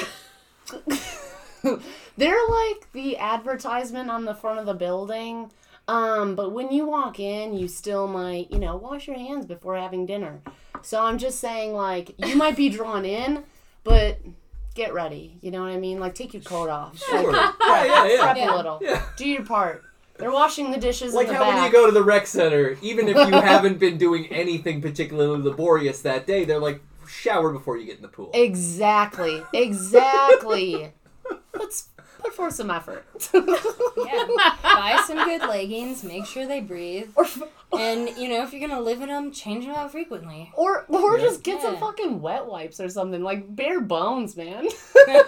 They're like the advertisement on the front of the building. Um, but when you walk in, you still might, you know, wash your hands before having dinner. So I'm just saying, like, you might be drawn in, but get ready. You know what I mean? Like, take your coat off. Sure. Like, Yeah, yeah, yeah. prep Yeah. a little. Yeah. Do your part. They're washing the dishes Like in the how back. when you go to the rec center, even if you haven't been doing anything particularly laborious that day, they're like, shower before you get in the pool. Exactly. Exactly. Let's put forth some effort. Yeah. Buy some good leggings, make sure they breathe. or, And, you know, if you're going to live in them, change them out frequently. or, or Yeah. just get some Yeah. fucking wet wipes or something. Like, bare bones, man. just,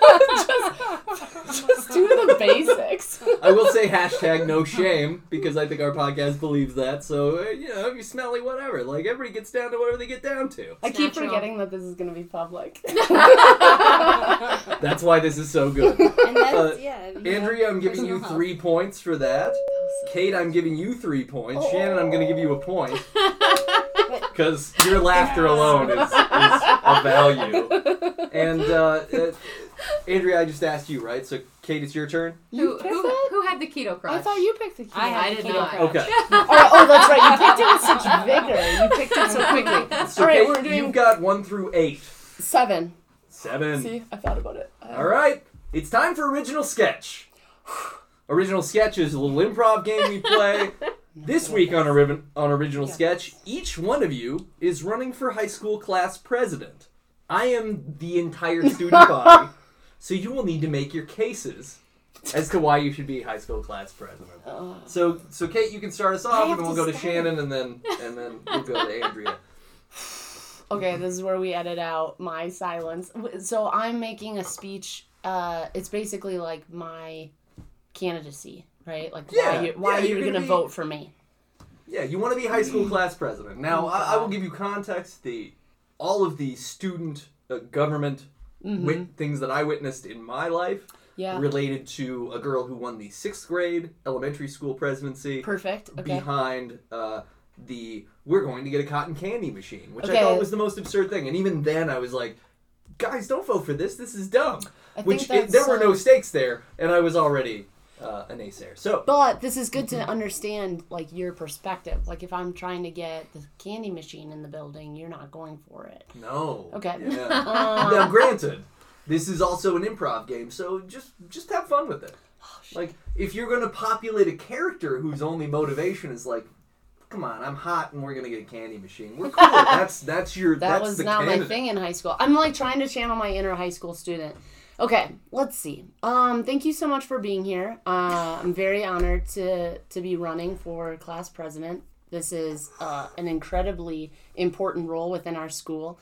just do the basics. I will say hashtag no shame, because I think our podcast believes that. So, uh, you know, if you're smelly, whatever. Like, everybody gets down to whatever they get down to. I keep natural. forgetting that this is going to be public. That's why this is so good. And that's, Uh, yeah. you know, Andrea, I'm giving you personal health. three points for that. Kate, I'm giving you three points. Shannon, I'm going to give you a point. Because your laughter alone is, is a value. And, uh, uh, Andrea, I just asked you, right? So, Kate, it's your turn? Who, picked who, that? who had the keto crotch? I thought you picked the key. I had I the did keto not. crotch. Okay. Oh, oh, that's right. You picked it with such vigor. You picked it so quickly. So, All right, Kate, we're doing you've got one through eight. seven. Seven. See, I thought about it. Uh, All right. It's time for Original Sketch. Original Sketch is a little improv game we play. This week on, Ori- on Original Sketch, each one of you is running for high school class president. I am the entire student body, so you will need to make your cases as to why you should be high school class president. Uh, So, so Kate, you can start us I off, and have then we'll to go to start. Shannon, and then and then we'll go to Andrea. Okay, this is where we edit out my silence. So I'm making a speech. Uh, it's basically like my candidacy, right? Like Yeah, why, you, why yeah, you're you're going to gonna be- vote for me. Yeah, you want to be high school class president. Now, Oh, I, I will God. give you context. The all of the student uh, government Mhm. wit- things that I witnessed in my life Yeah. related to a girl who won the sixth grade elementary school presidency. Perfect. Okay. Behind uh, the we're going to get a cotton candy machine, which Okay. I thought was the most absurd thing. And even then, I was like, guys, don't vote for this. This is dumb. I think Which it, that's, there were no um, stakes there, and I was already uh, a naysayer. So, But this is good to understand, like, your perspective. Like, if I'm trying to get the candy machine in the building, you're not going for it. no. Okay. Yeah. Uh, Now, granted, this is also an improv game, so just just have fun with it. Like, if you're going to populate a character whose only motivation is like, come on, I'm hot and we're going to get a candy machine. We're cool. that's that's your that that's was the not candidate. my thing in high school. I'm, like, trying to channel my inner high school student. Okay, let's see. Um, thank you so much for being here. Uh, I'm very honored to, to be running for class president. This is uh, an incredibly important role within our school.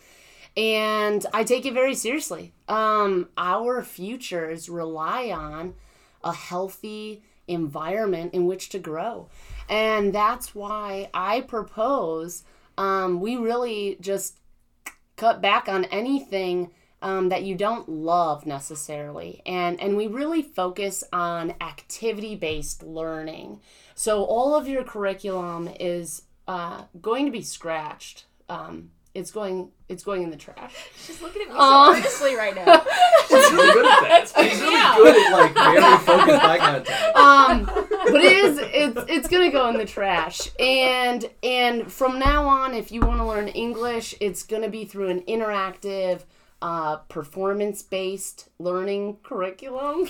And I take it very seriously. Um, our futures rely on a healthy environment in which to grow. And that's why I propose um, we really just cut back on anything um, that you don't love necessarily. And, and we really focus on activity-based learning. So all of your curriculum is uh, going to be scratched. Um, it's going it's going in the trash. She's looking at me so Um, earnestly right now. She's really good at that. She's really Yeah. good at, like, very focused eye contact. um, but it is it's it's gonna go in the trash. And and from now on, if you want to learn English, it's gonna be through an interactive, uh, performance-based learning curriculum.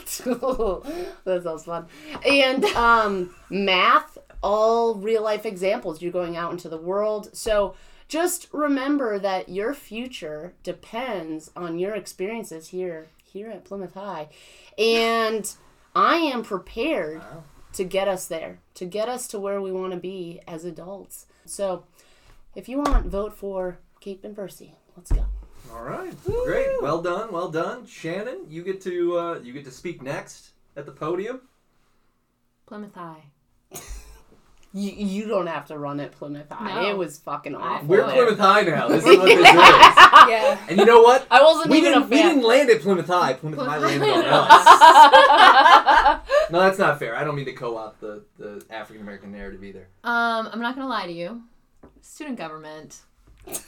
That sounds fun. And um, math, all real-life examples. You're going out into the world, so. Just remember that your future depends on your experiences here here at Plymouth High. And I am prepared Wow. to get us there, to get us to where we want to be as adults. So if you want, vote for Kate Benversi. Let's go. All right, great, well done, well done, Shannon. You get to uh, you get to speak next at the podium. Plymouth High. You, you don't have to run at Plymouth High. No. It was fucking awful. We're there. Plymouth High now. This is what this is. Yeah. And you know what? I wasn't We even didn't, a we fan. didn't land at Plymouth High. Plymouth High Plymouth landed on High us. No, that's not fair. I don't mean to co-opt the, the African American narrative either. Um, I'm not gonna lie to you. Student government. It's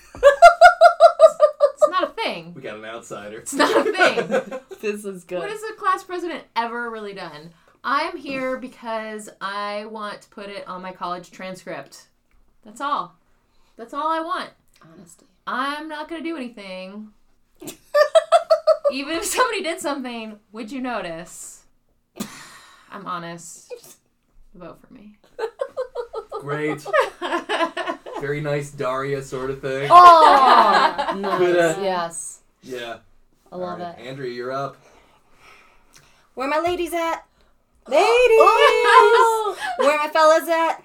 not a thing. We got an outsider. It's not a thing. This is good. What has a class president ever really done? I'm here because I want to put it on my college transcript. That's all. That's all I want. Honesty. I'm not going to do anything. Even if somebody did something, would you notice? I'm honest. Vote for me. Great. Very nice Daria sort of thing. Oh, nice. Good, uh, Yes. Yeah. I love All right, it. Andrea, you're up. Where my ladies at? Oh. Ladies! Where my fellas at?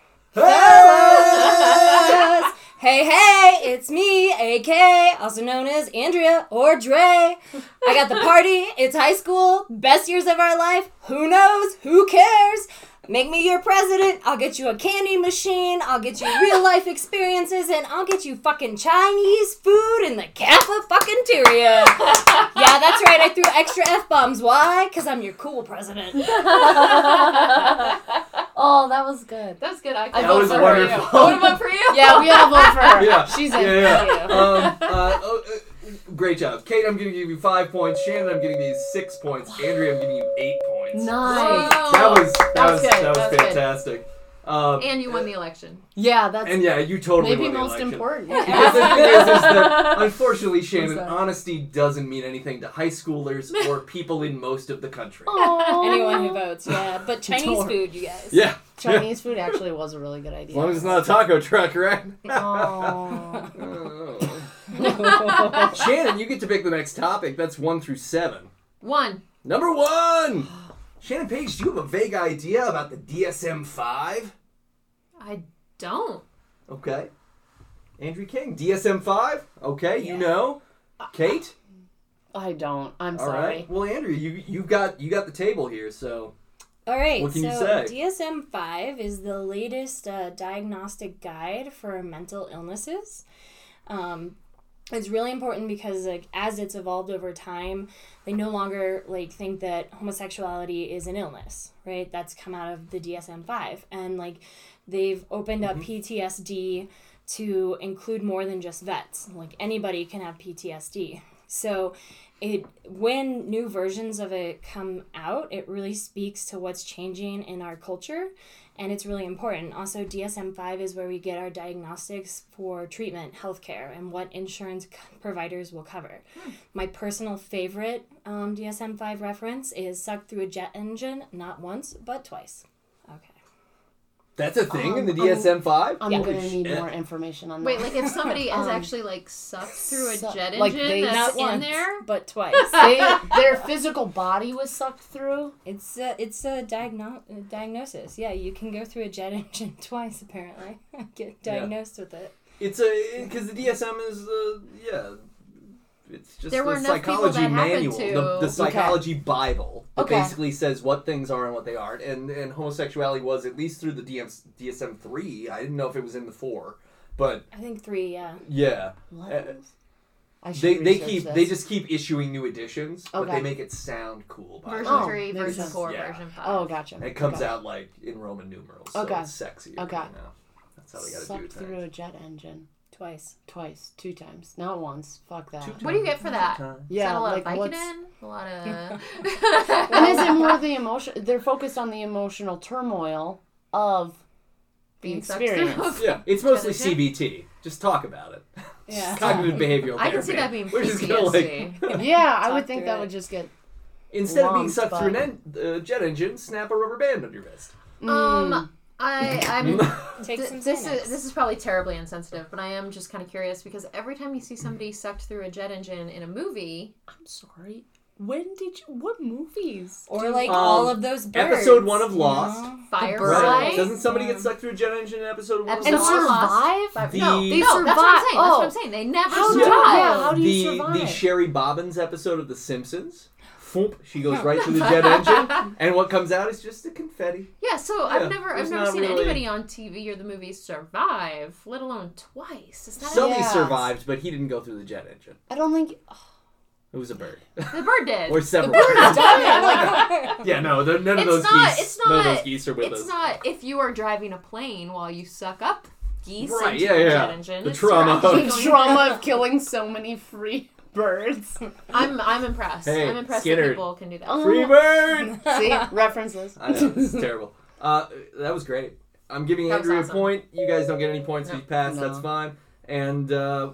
Fellas! Hey, hey, it's me, A K, also known as Andrea or Dre. I got the party, it's high school, best years of our life. Who knows? Who cares? Make me your president, I'll get you a candy machine, I'll get you real life experiences, and I'll get you fucking Chinese food in the Kappa fucking Tyria. Yeah, that's right, I threw extra F-bombs. Why? Because I'm your cool president. Oh, that was good. That was good. I I That vote was for her. wonderful. What about for you? Yeah, we all vote for her. Yeah. She's in. Yeah, yeah. Thank you. Um, uh, oh, uh, great job. Kate, I'm going to give you five points. Shannon, I'm giving you six points. Andrea, I'm giving you eight points. Nice. Whoa. That was that, That was was good. that was That was good. fantastic. Um, And you won the election. Yeah, that's and yeah, you totally maybe won the most election. important. Because the thing is, is that unfortunately, Shannon, that? honesty doesn't mean anything to high schoolers or people in most of the country. Aw. Anyone who votes, yeah. But Chinese Don't. food, you guys. Yeah. Chinese food actually was a really good idea. As long as it's not a taco truck, right? Aw. Oh. Shannon, you get to pick the next topic. That's one through seven. One. Number one! Shannon Page, do you have a vague idea about the D S M five? I don't. Okay. Andrew King, D S M five? Okay, you Yeah. know. Kate? I don't. I'm All sorry. right. Well, Andrew, you you got you got the table here, so All right, What can so you say? D S M five is the latest uh, diagnostic guide for mental illnesses. Um, it's really important because like as it's evolved over time, they no longer like think that homosexuality is an illness, right? That's come out of the D S M five, and like they've opened up mm-hmm. P T S D to include more than just vets. Like anybody can have P T S D. So it when new versions of it come out, it really speaks to what's changing in our culture. And it's really important. Also, D S M five is where we get our diagnostics for treatment, healthcare, and what insurance c- providers will cover. Hmm. My personal favorite um, D S M five reference is sucked through a jet engine, not once, but twice. Okay. That's a thing um, in the D S M five? I'm yeah. going to need shit. more information on that. Wait, like if somebody has um, actually like sucked through a su- jet engine like they- that's Not in once, there? but twice. they, their physical body was sucked through? It's a, it's a diagno- a diagnosis. Yeah, you can go through a jet engine twice, apparently. Get diagnosed yeah. with it. It's a... Because the D S M is, uh, yeah... It's just There the were enough people psychology that happened manual, to- the, the psychology okay. Bible that Okay. basically says what things are and what they aren't. And and homosexuality was, at least through the D S M three, I didn't know if it was in the four, but... I think three, yeah. Yeah. What? I should They they research keep this. they just keep issuing new editions, but Okay. they make it sound cool. By Version Oh, three, makes version sense. four, Yeah. version five. Oh, gotcha. And it comes okay. out like in Roman numerals, so Okay. it's sexy. Okay. You know? That's how they gotta Sucked do through things. a jet engine. Twice. Twice. Two times. Not once. Fuck that. Two What do you get for that? Time. Is Yeah, that a lot like of what's... Vicodin? A lot of... And is it more the emotion... They're focused on the emotional turmoil of the Being sucked experience. through. Yeah, it's mostly Jet C B T. Just talk about it. Yeah. Cognitive behavioral therapy. I can see that being We're just P gonna T S D. like Yeah, I would Talk think through that it. would just get... instead of being Lumped, sucked through but- an en- uh, jet engine, snap a rubber band under your wrist. Um, I, I'm... Take Th- some this Xanax. is this is probably terribly insensitive, but I am just kind of curious because every time you see somebody sucked through a jet engine in a movie, I'm sorry. When did you... What movies? Or like Um, all of those birds. episode one of you Lost. know? Firefly, Right? Doesn't somebody Yeah. get sucked through a jet engine in episode one? Episode And of one Lost? of Lost. survive? Fi- The- no, They no, that's what I'm survive- saying. That's oh. what I'm saying. They never How do- survive. yeah, how do you the survive? the Sherry Bobbins episode of The Simpsons. Foomp, she goes right through the jet engine, and what comes out is just the confetti. Yeah, so Yeah, I've never I've there's never not seen really- anybody on T V or the movies survive, let alone twice. Is that Sully Yeah. survived, but he didn't go through the jet engine. I don't think... It was a bird. the bird did? Or several bird birds. died, like- Yeah, no, the- none of It's those not- geese. it's none of not- those geese are with It's us. not if you are driving a plane while you suck up geese Right, into yeah, a yeah. jet engine. The It's trauma actually of- The going- trauma of killing so many free birds. I'm I'm impressed. Hey, I'm impressed Skinner. that people can do that. Oh. Free bird! See? References. I know, it's terrible. Uh, that was great. I'm giving That was Andrew awesome. a point. You guys don't get any points No. if you pass. No. That's fine. And, uh...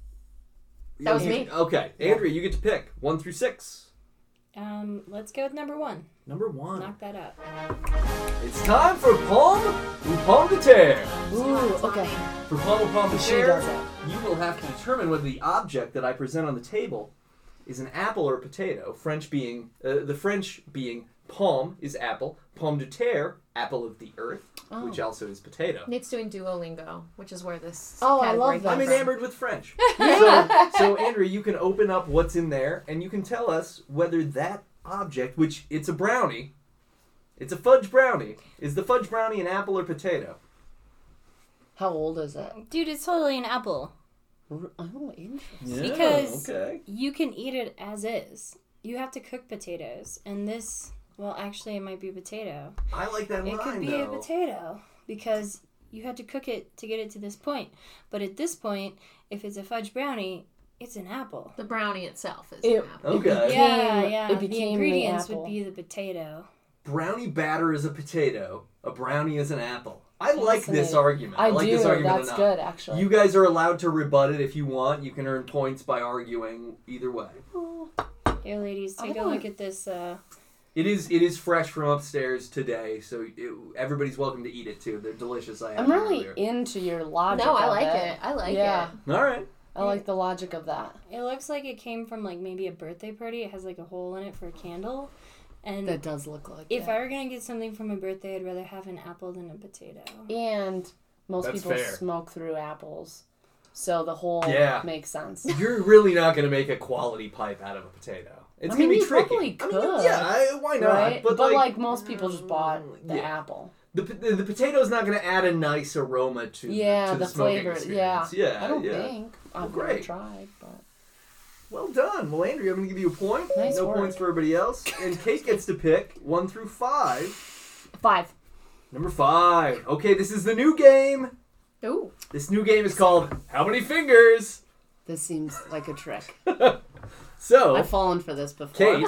That was you- me. Okay. Yeah. Andrea, you get to pick. One through six. Um, let's go with number one. Number one. Knock that up. It's time for Pomme ou Pomme de Terre. Ooh, okay. For Pomme ou Pomme de She Terre, does it. you will have to determine whether the object that I present on the table is an apple or a potato. French being, uh, the French being pomme is apple, pomme de terre, apple of the earth, Oh. which also is potato. Nate's doing Duolingo, which is where this. Oh, I category love that. I'm comes enamored with French. so, so, Andrea, you can open up what's in there, and you can tell us whether that object, which it's a brownie, it's a fudge brownie, is the fudge brownie an apple or potato? How old is it? Dude, it's totally an apple. Oh, interesting. Yeah, Because- okay. You can eat it as is. You have to cook potatoes. And this, well, actually, it might be a potato. I like that It line, could be though. a potato. Because you had to cook it to get it to this point. But at this point, if it's a fudge brownie, it's an apple. The brownie itself is It- an apple. Okay. Yeah, became- yeah. it the became the ingredients apple. would be the potato. Brownie batter is a potato. A brownie is an apple. I like this Fascinating. argument. I, I like do. this argument That's enough. good, actually. You guys are allowed to rebut it if you want. You can earn points by arguing either way. Here, ladies, I take a don't- look at this. Uh, It is it is fresh from upstairs today, so it, everybody's welcome to eat it too. They're delicious. I had I'm them really earlier. into your logic. No, I of like it. I like Yeah. it. All right. I like the logic of that. it looks like it came from like maybe a birthday party. It has like a hole in it for a candle. And That does look like if it. I were gonna get something from a birthday, I'd rather have an apple than a potato. And most That's people fair. smoke through apples. So the whole Yeah. makes sense. You're really not going to make a quality pipe out of a potato. It's I going mean, to be you tricky. probably I mean, could, yeah, I- why not? Right? But, But, like, like, most people just bought the yeah. apple. The, the, the potato's not going to add a nice aroma to, Yeah, to the, the smoking flavor. experience. Yeah. Yeah, I don't yeah. think. I've Well, never great. tried, but. Well done. Well, Andrea, I'm going to give you a point. Nice no work. points for everybody else. And Kate gets to pick one through five. Five. Number five. Okay, this is the new game. Ooh. This new game is called How Many Fingers? This seems like a trick. So, I've fallen for this before. Kate,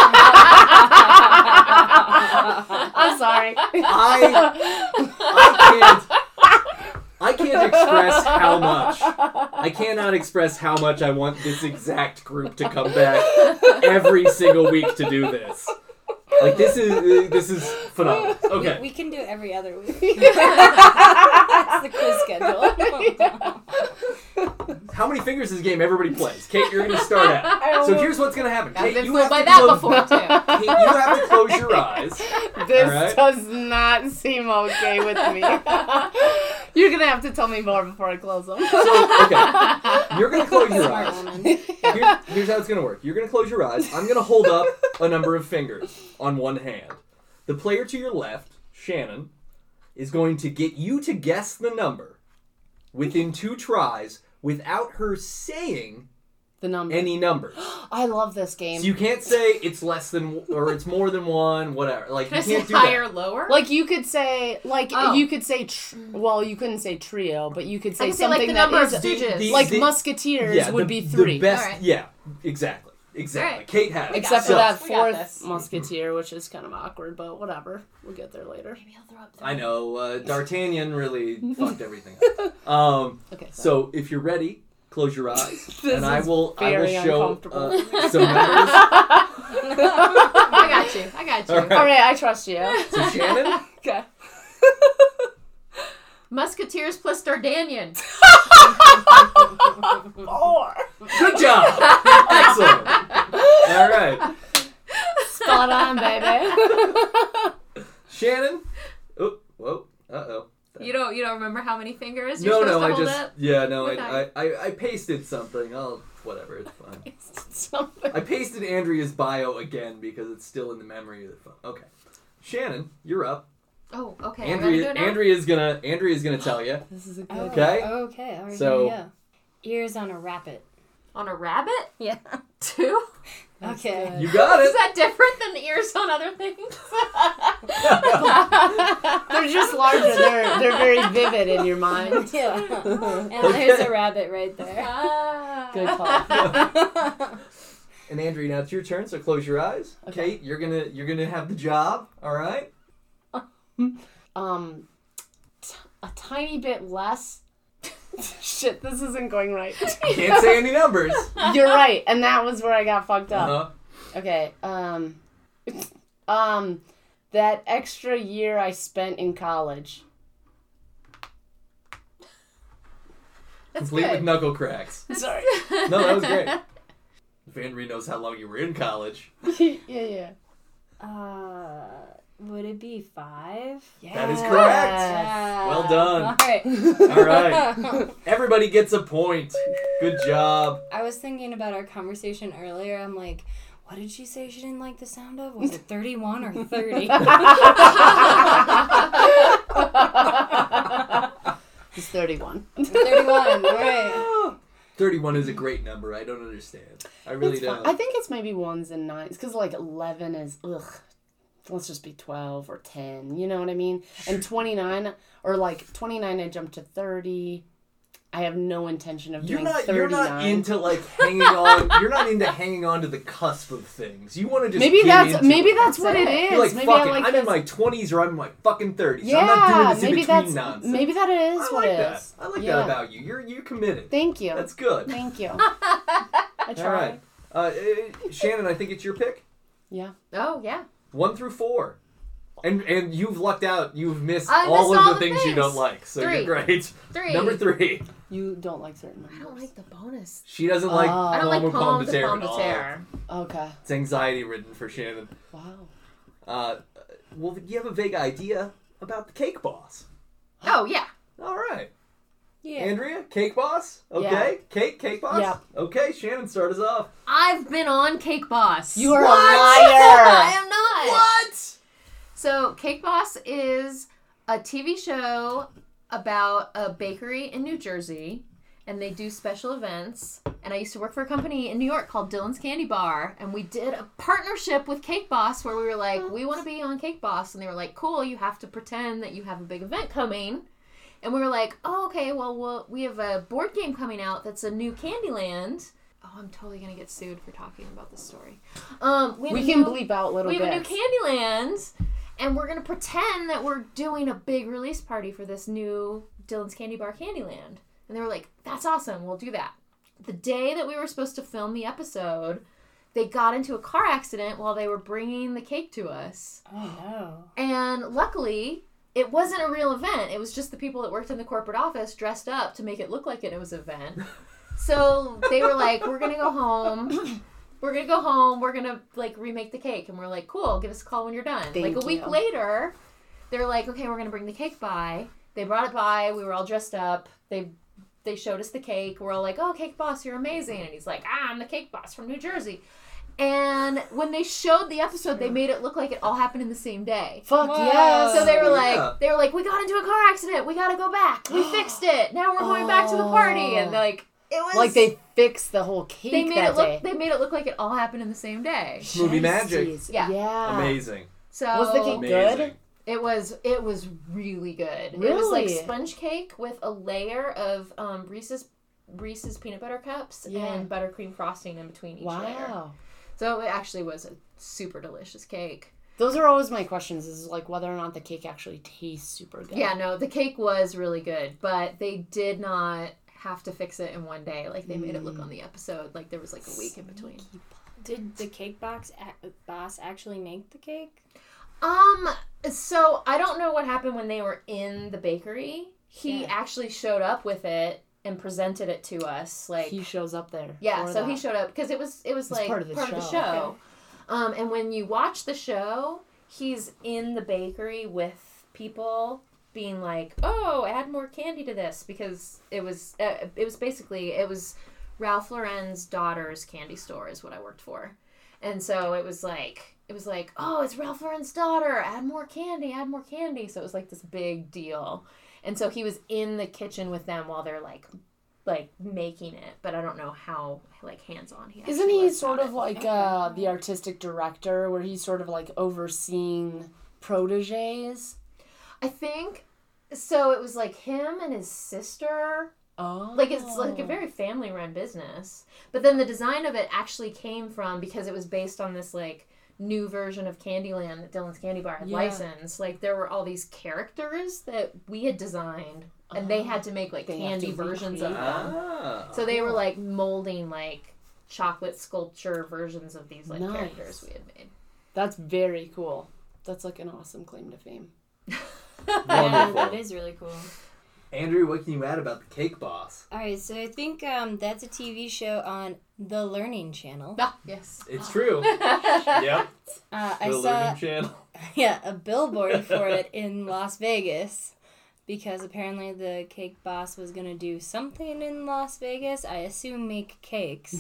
I'm sorry. I, I can't... I can't express how much. I cannot express how much I want this exact group to come back every single week to do this. Like, this is uh, this is phenomenal. Okay. We, we can do it every other week. That's the quiz schedule. How many fingers is this game everybody plays? Kate, you're going to start out. So here's what's going to happen. I've Kate, been you fooled have by to that close, before, too. Kate, you have to close your eyes. This All right. does not seem okay with me. You're gonna have to tell me more before I close them. So, okay. You're going to close your Smart eyes. woman. Here, here's how it's going to work. You're going to close your eyes. I'm going to hold up a number of fingers on one hand. The player to your left, Shannon, is going to get you to guess the number within two tries without her saying The number. any numbers. I love this game. So you can't say it's less than or it's more than one, whatever. Like, Can I you say can't do higher, that. lower? Like you could say, like Oh. you could say, tr- well, you couldn't say trio, but you could say I could say, like, something the that number of is Stooges. The- like the- Musketeers yeah, would the, be three, The best, Alright. yeah, exactly. Exactly. Alright. Kate has it. except So, for that We got fourth this. Musketeer, which is kind of awkward, but whatever. We'll get there later. Maybe I'll throw up the I know, uh, D'Artagnan really fucked everything up. Um, Okay. So. so if you're ready, close your eyes, This and I is will I will very show uncomfortable. uh, some numbers. I got you. I got you. All right. All right, I trust you. So Shannon, Okay. Musketeers plus D'Artagnan. Four. good job, excellent. All right, Spot on, baby. Shannon. Oh, whoa, uh oh. You don't you don't remember how many fingers you're No, supposed no, to I hold just up? yeah, no, I, Okay. I, I, I pasted something. I'll whatever, it's fine. Something. I pasted Andrea's bio again because it's still in the memory of the phone. Okay, Shannon, you're up. Oh, okay. I Andrea, gotta do it now? Andrea's gonna Andrea's gonna tell you. This is a good. Oh, Okay. Okay. All right. So- here we go. Ears on a rabbit. On a rabbit? Yeah. Two? That's Okay. good. You got Is it. that different than ears on other things? They're just larger. They're they're very vivid in your mind. Yeah. And Okay. there's a rabbit right there. Ah. Good call. And Andrea, now it's your turn. So close your eyes. Okay. Kate, you're gonna you're gonna have the job. All right. Um, t- a tiny bit less. Shit, this isn't going right. Can't say any numbers. You're right, and that was where I got fucked up. Uh-huh. Okay. Um, um, that extra year I spent in college. That's Complete good. with knuckle cracks. Sorry. No, that was great. If Andrea knows how long you were in college. yeah, yeah. Uh, would it be five? Yeah. That is correct. Yeah. Well done. All right. All right. Everybody gets a point. Good job. I was thinking about our conversation earlier. I'm like, what did she say she didn't like the sound of? Was it thirty-one or thirty? It's thirty-one. thirty-one. All right. thirty-one is a great number. I don't understand. I really It's fine. don't. I think it's maybe ones and nines because like eleven is ugh. Let's just be twelve or ten. You know what I mean? And twenty-nine or like twenty-nine, I jumped to thirty. I have no intention of You're doing not. thirty-nine. You're not into like hanging on. You're not into hanging on to the cusp of things. You want to just maybe get that's into maybe it. that's what it is. You're like, maybe fuck I it. like I'm this. in my twenties or I'm in my fucking thirties. Yeah, I'm not doing this in maybe between that's nonsense. maybe that is I what like it that. is. I like Yeah. that about you. You're you're committed. Thank you. That's good. Thank you. I try. All right, uh, uh, Shannon. I think it's your pick. Yeah. Oh, yeah. One through four. And and you've lucked out. You've missed I all missed of all the the things, you things. don't like. So Three. you're great. Three. Number three. You don't like certain I numbers. don't like the bonus. She doesn't like Oh. I don't like pomme pomme de de terre pomme at de all. terre. Okay. It's anxiety ridden for Shannon. Wow. Uh, well, you have a vague idea about the Cake Boss. Oh, yeah. All right. Yeah. Andrea, Cake Boss. Okay. Cake, Cake Boss. Yeah. Okay, Shannon, start us off. I've been on Cake Boss. You are What? a I liar. am not. What? So, Cake Boss is a T V show about a bakery in New Jersey, and they do special events. And I used to work for a company in New York called Dylan's Candy Bar, and we did a partnership with Cake Boss where we were like, we want to be on Cake Boss, and they were like, cool, you have to pretend that you have a big event coming. And we were like, oh, okay, well, we'll we have a board game coming out that's a new Candyland. Oh, I'm totally going to get sued for talking about this story. Um, we We have can a new, bleep out little We have bits. a new Candyland, and we're going to pretend that we're doing a big release party for this new Dylan's Candy Bar Candyland. And they were like, that's awesome, we'll do that. The day that we were supposed to film the episode, they got into a car accident while they were bringing the cake to us. Oh no. And luckily, it wasn't a real event. It was just the people that worked in the corporate office dressed up to make it look like it was an event. So they were like, we're going to go home. We're going to go home. We're going to, like, remake the cake. And we're like, cool, give us a call when you're done. Thank like, a week you. later, they're like, okay, we're going to bring the cake by. They brought it by. We were all dressed up. They they showed us the cake. We're all like, oh, Cake Boss, you're amazing. And he's like, ah, I'm the Cake Boss from New Jersey. And when they showed the episode, they made it look like it all happened in the same day. Fuck Whoa. yes. So they were like, Yeah. they were like, we got into a car accident. We got to go back. We fixed it. Now we're going back to the party. And like, it was like they fixed the whole cake they made that it look day. they made it look like it all happened in the same day. Movie magic. Jeez. Yeah. Yeah. Amazing. So Was the cake Amazing. good? it was it was really good. It was like Really? sponge cake with a layer of um, Reese's Reese's peanut butter cups Yeah. and buttercream frosting in between each layer. Wow. So it actually was a super delicious cake. Those are always my questions, is like whether or not the cake actually tastes super good. Yeah, no, the cake was really good, but they did not have to fix it in one day. Like they made it look on the episode like there was like a week in between. Did the cake box a- boss actually make the cake? Um, so I don't know what happened when they were in the bakery. He Yeah. actually showed up with it and presented it to us. Like, He shows up there. yeah, for so he that. showed up because it was it was It's like part of the show. show. Um, and when you watch the show, he's in the bakery with people being like, "Oh, add more candy to this," because it was uh, it was basically it was Ralph Lauren's daughter's candy store is what I worked for, and so it was like it was like, "Oh, it's Ralph Lauren's daughter. Add more candy. Add more candy." So it was like this big deal, and so he was in the kitchen with them while they're like like making it, but I don't know how like hands on he. Isn't actually he was sort about of it. like uh, the artistic director, where he's sort of like overseeing proteges? I think so. It was like him and his sister. Oh, Like it's like a very family run business. But then the design of it actually came from because it was based on this like new version of Candyland that Dylan's Candy Bar had Yeah. licensed. Like there were all these characters that we had designed, and they had to make like They have candy to versions of recreate. them. Ah. So they were like molding like chocolate sculpture versions of these like Nice. characters we had made. That's very cool. That's like an awesome claim to fame. Yeah, that is really cool. Andrew, what can you add about the Cake Boss? All right, so I think um, that's a T V show on the Learning Channel. Ah, yes. It's true. Yep. Uh, I The saw Learning Channel. yeah a billboard for it in Las Vegas because apparently the Cake Boss was gonna do something in Las Vegas. I assume make cakes.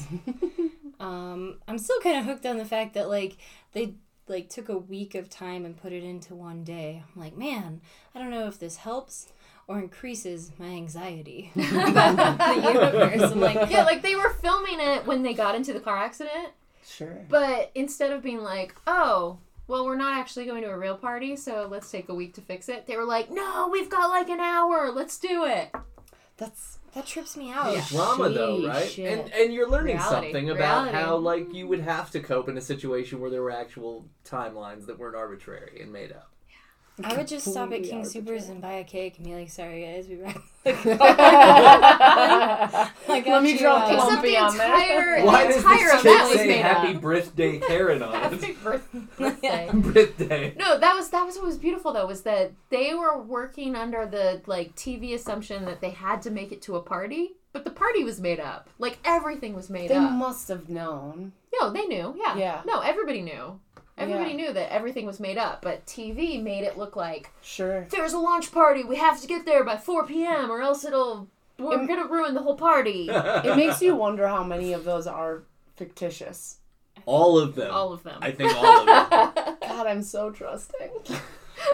um, I'm still kind of hooked on the fact that like they like took a week of time and put it into one day. I'm like, man, I don't know if this helps or increases my anxiety about the universe. I'm like, Yeah, like they were filming it when they got into the car accident. Sure. But instead of being like, oh, well, we're not actually going to a real party, so let's take a week to fix it, they were like, no, we've got like an hour. Let's do it. That's that trips me out. It's drama though, Gee, right? shit. And and you're learning Reality. something about Reality. how like you would have to cope in a situation where there were actual timelines that weren't arbitrary and made up. I would just stop at Completely King arbitrary. Supers and buy a cake and be like, sorry guys, we wrapped Let me drop Except Lumpy the on there. entire, Why the does entire this event chick was say made Happy up. Birthday Karen on Happy it? birth- birthday. Birthday. No, that was that was what was beautiful though, was that they were working under the like T V assumption that they had to make it to a party, but the party was made up. Like everything was made They up. must have known. No, they knew. Yeah. Yeah. No, everybody knew. Everybody Yeah. knew that everything was made up, but T V made it look like Sure. there's a launch party. We have to get there by four p.m. or else it'll we're It- gonna ruin the whole party. It makes you wonder how many of those are fictitious. All of them. All of them. I think all of them. God, I'm so trusting.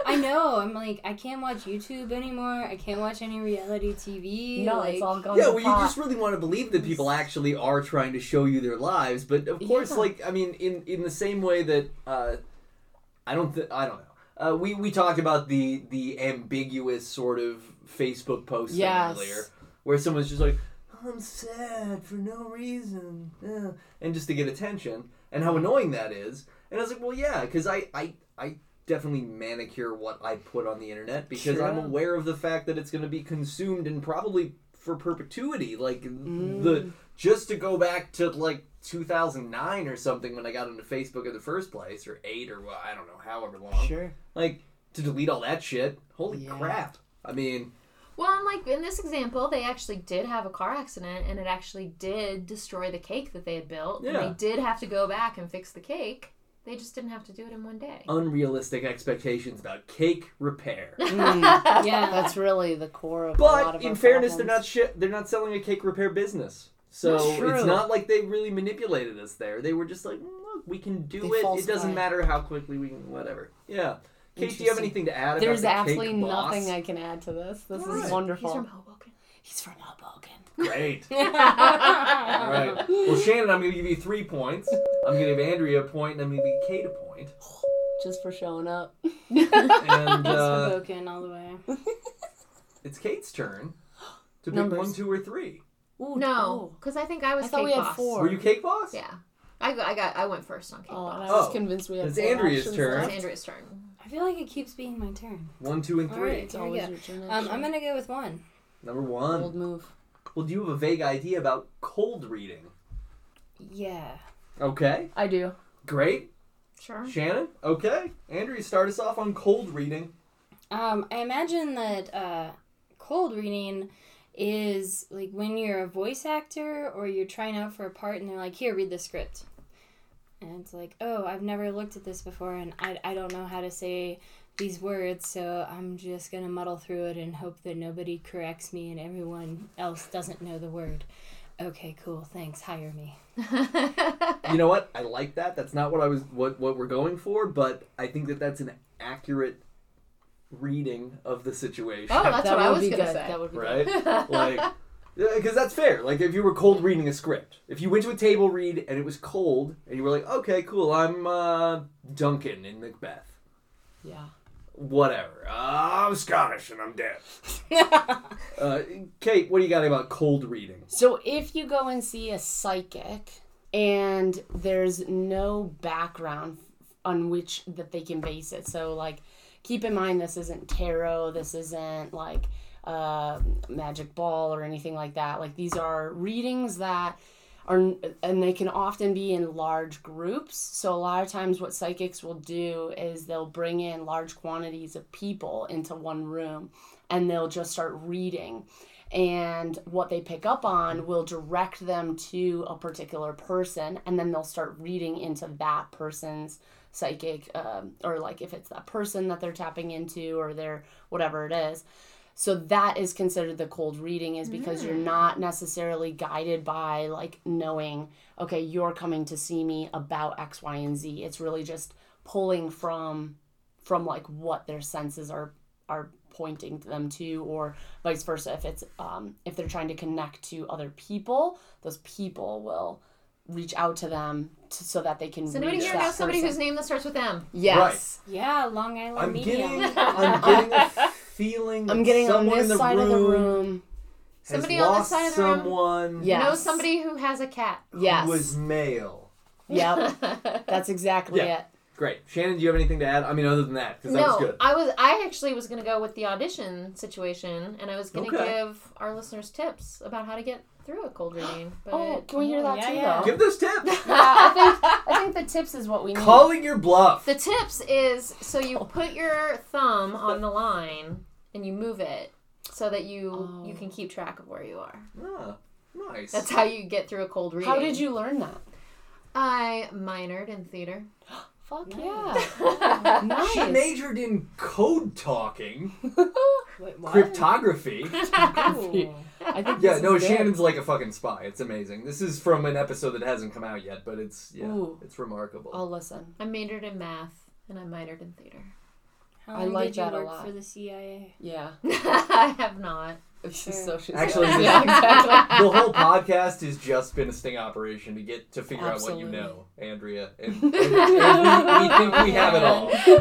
I know. I'm like, I can't watch YouTube anymore. I can't watch any reality T V. No, like, it's all gone Yeah, to well, you pot. just really want to believe that people actually are trying to show you their lives, but of course, Yeah. like I mean, in in the same way that uh, I don't, th- I don't know. Uh, we we talked about the the ambiguous sort of Facebook post Yes. earlier, where someone's just like, "I'm sad for no reason," yeah. and just to get attention, and how annoying that is. And I was like, well, yeah, because I, I I definitely manicure what I put on the internet because True. I'm aware of the fact that it's going to be consumed and probably for perpetuity. Like Mm. the just to go back to like two thousand nine or something when I got into Facebook in the first place, or eight or well, I don't know, however long. Sure. Like to delete all that shit. Holy Yeah. crap! I mean, Well, and like in this example, they actually did have a car accident, and it actually did destroy the cake that they had built. And Yeah. they did have to go back and fix the cake. They just didn't have to do it in one day. unrealistic expectations about cake repair. Mm. Yeah. That's really the core of a lot But of in our fairness, they're problems. not shi they're not selling a cake repair business. So That's true. it's not like they really manipulated us there. They were just like, "Mm, look, we can do They it. It falsified. doesn't matter how quickly we can, whatever. Yeah. Kate, do you have Interesting. anything to add There's about the absolutely cake boss? nothing I can add to this. This All is right. wonderful. He's from Hoboken. He's from Hoboken. Great. All right. Well, Shannon, I'm going to give you three points. I'm going to give Andrea a point, and I'm going to give Kate a point. Just for showing up. And It's uh, Hoboken all the way. it's Kate's turn to pick Numbers. one, two, or three. Ooh, No, because I think I was I thought cake we had boss. four. Were you cake boss? Yeah, I got, I got I went first on cake Oh, and boss. I was Oh. convinced we had It's four Andrea's options turn. It's left. Andrea's turn. I feel like it keeps being my turn. One, two, and All three. right. It's Here we always go. your turn. Um, actually. I'm gonna go with one. Number one. Bold move. Well, do you have a vague idea about cold reading? Yeah. Okay. I do. Great. Sure. Shannon? Okay. Andrea, start us off on cold reading. Um, I imagine that uh, cold reading is like when you're a voice actor or you're trying out for a part and they're like, here, read the script. And it's like, oh, I've never looked at this before and I, I don't know how to say these words, so I'm just going to muddle through it and hope that nobody corrects me and everyone else doesn't know the word. Okay, cool, thanks, hire me. You know what? I like that. That's not what I was what what we're going for, but I think that that's an accurate reading of the situation. Oh, that's that what I would was be gonna good. say. That would be right? good. Like, because that's fair. Like, if you were cold reading a script, if you went to a table read and it was cold, and you were like, okay, cool, I'm uh, Duncan in Macbeth. Yeah. Whatever. Uh, I'm Scottish and I'm dead. uh, Kate, what do you got about cold reading? So if you go and see a psychic and there's no background on which that they can base it. So like keep in mind this isn't tarot, this isn't like uh, magic ball or anything like that. Like these are readings that are, and they can often be in large groups. So a lot of times what psychics will do is they'll bring in large quantities of people into one room and they'll just start reading. And what they pick up on will direct them to a particular person, and then they'll start reading into that person's psychic, um, or like if it's that person that they're tapping into or their whatever it is. So that is considered the cold reading, is because you're not necessarily guided by like knowing, okay, you're coming to see me about X, Y, and Z. It's really just pulling from from like what their senses are are pointing them to, or vice versa. If it's um if they're trying to connect to other people, those people will reach out to them to, so that they can Does anybody reach here that know somebody person. whose name that starts with M? Yes. Yeah, Long Island I'm Medium. getting, I'm getting a feeling that I'm getting on someone this in the side room of the room. has Somebody on this lost side of the room? someone Yes. Know somebody who has a cat. Yes. who was male. Yep. That's exactly Yeah. it. Great. Shannon, do you have anything to add? I mean, other than that, because that No, was good. I was. I actually was gonna go with the audition situation, and I was gonna Okay. give our listeners tips about how to get through a cold reading. But Oh, can we hear that Yeah, too, yeah. though? Give those tips. Yeah, I think I think the tips is what we need. Calling your bluff. the tips is so you put your thumb on the line and you move it so that you Oh. you can keep track of where you are. Ah, nice. That's how you get through a cold reading. How did you learn that? I minored in theater. Fuck Nice. yeah. Nice. She majored in code talking, Wait, what? cryptography. Ooh. I think Yeah, this no, is good. Shannon's like a fucking spy. It's amazing. This is from an episode that hasn't come out yet, but it's yeah, Ooh. it's remarkable. I'll listen. I majored in math and I minored in theater. How I long like did you that a work lot. for the C I A? Yeah. I have not. She's Sure. so she's Actually, yeah, exactly. The whole podcast has just been a sting operation to get to figure Absolutely. out what you know, Andrea, and, and, and we, we think we have it all. We've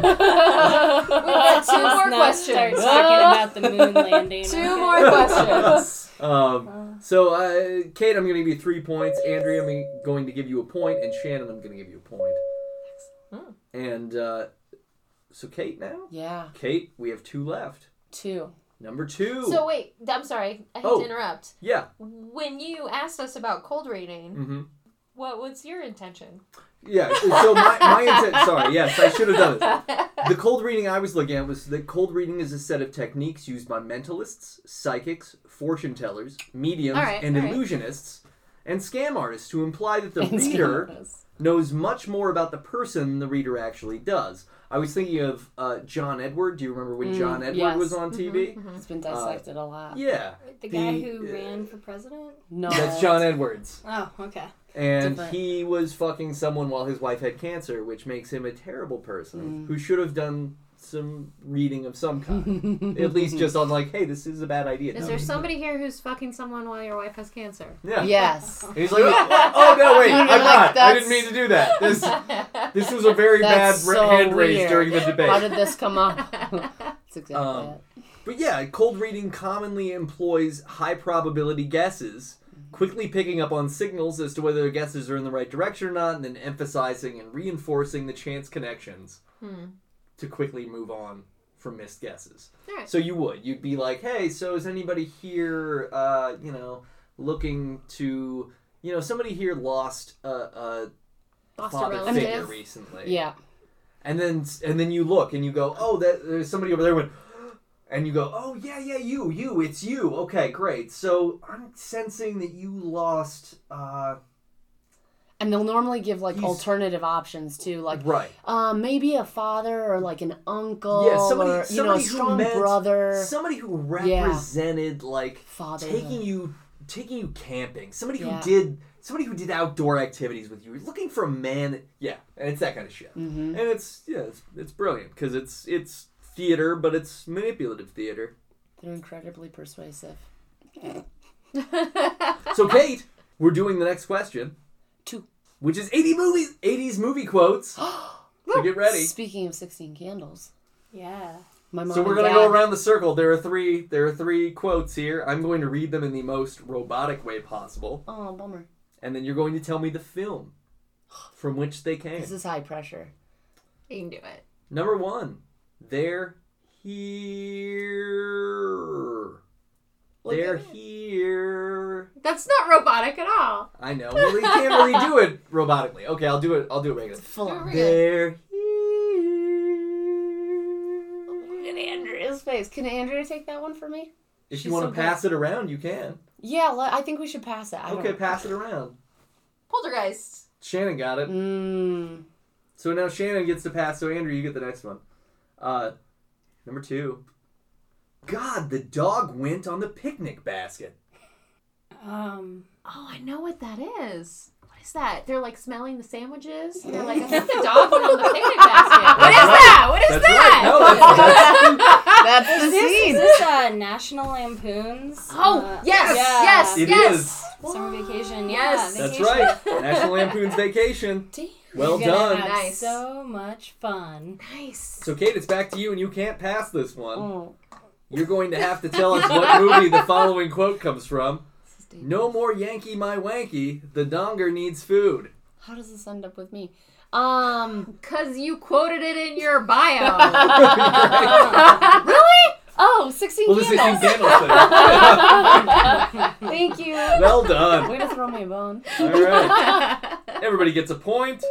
got two Let's more not questions. Start talking about the moon landing. Two okay? more questions. Um, so, uh, Kate, I'm going to give you three points. Andrea, I'm going to give you a point, and Shannon, I'm going to give you a point. Hmm. And uh, so, Kate now. Yeah. Kate, we have two left. Two. Number two. So wait, I'm sorry. I hate Oh. to interrupt. Yeah. When you asked us about cold reading, Mm-hmm. what was your intention? Yeah. So my my intent. Sorry. Yes, I should have done this. The cold reading I was looking at was that cold reading is a set of techniques used by mentalists, psychics, fortune tellers, mediums, All right, and all right. illusionists, and scam artists to imply that the And reader scammers. knows much more about the person than the reader actually does. I was thinking of uh, John Edward. Do you remember when Mm, John Edward yes. was on T V? It's been dissected a lot. Yeah. The guy The- who uh, ran for president? No. That's John Edwards. Oh, okay. And Different. he was fucking someone while his wife had cancer, which makes him a terrible person who should have done some reading of some kind. At least just on like, hey, this is a bad idea. Is Don't there do somebody here who's fucking someone while your wife has cancer? it. Yeah. Yes. And he's like, oh, oh, no, wait, You're I'm like, not. I that's- didn't mean to do that. This this was a very That's bad ra- so hand raise weird. during the debate. How did this come up? That's exactly Um, it. But yeah, cold reading commonly employs high probability guesses, quickly picking up on signals as to whether the guesses are in the right direction or not, and then emphasizing and reinforcing the chance connections Hmm. to quickly move on from missed guesses. All right. So you would. You'd be like, hey, so is anybody here, uh, you know, looking to, you know, somebody here lost a, a Lost a father relative. figure recently. Yeah. And then and then you look and you go, oh, that there's somebody over there went, and you go, oh yeah, yeah, you, you, it's you. Okay, great. So I'm sensing that you lost. Uh, And they'll normally give like He's- alternative options too, like right. um, maybe a father or like an uncle Yeah, somebody, or you know, a somebody who strong meant, brother. somebody who Yeah. represented like Father. taking you, taking you camping. Somebody who Yeah. did, somebody who did outdoor activities with you. You're looking for a man. Yeah, and it's that kind of shit. hmm And it's yeah, it's, it's brilliant because it's it's theater, but it's manipulative theater. They're incredibly persuasive. So Kate, we're doing the next question. Two. Which is eighty movies, eighties movie quotes. So get ready. Speaking of sixteen candles, Yeah. my mom So we're and gonna go dad- around the circle. There are three. There are three quotes here. I'm going to read them in the most robotic way possible, Oh, bummer. and then you're going to tell me the film from which they came. This is high pressure. You can do it. Number one, they're here. Look They're at it. here. That's not robotic at all. I know. Well, you can't really do it robotically. Okay, I'll do it. I'll do it regularly. Full Do it on. regular. They're Look at here. Andrea's face. Can Andrea take that one for me? If She's you want so to good. pass it around, you can. Yeah, le- I think we should pass it. I Okay, don't... pass it around. Poltergeist. Shannon got it. Mmm. So now Shannon gets to pass, so Andrew, you get the next one. Uh, number two. God, the dog went on the picnic basket. Um. Oh, I know what that is. What is that? They're like smelling the sandwiches. And they're like, I think the dog went on the picnic basket. What is That's that? What is That's that? right. No, that's, That's the Is this, is scene. this uh, National Lampoon's? Oh, uh, yes, yeah. yes, It yes. is. Summer vacation. Yes. Yeah, that's vacation. right. National Lampoon's Vacation. Damn. Well You're gonna done. have Nice. so much fun. Nice. So Kate, it's back to you, and you can't pass this one. Oh. You're going to have to tell us what movie the following quote comes from. This is dangerous. No more Yankee my wanky. The donger needs food. How does this end up with me? Um. Because you quoted it in your bio. Really? Oh, sixteen Well, this is candles. Candles thing. Thank you. Well done. Way to throw me a bone. All right. Everybody gets a point.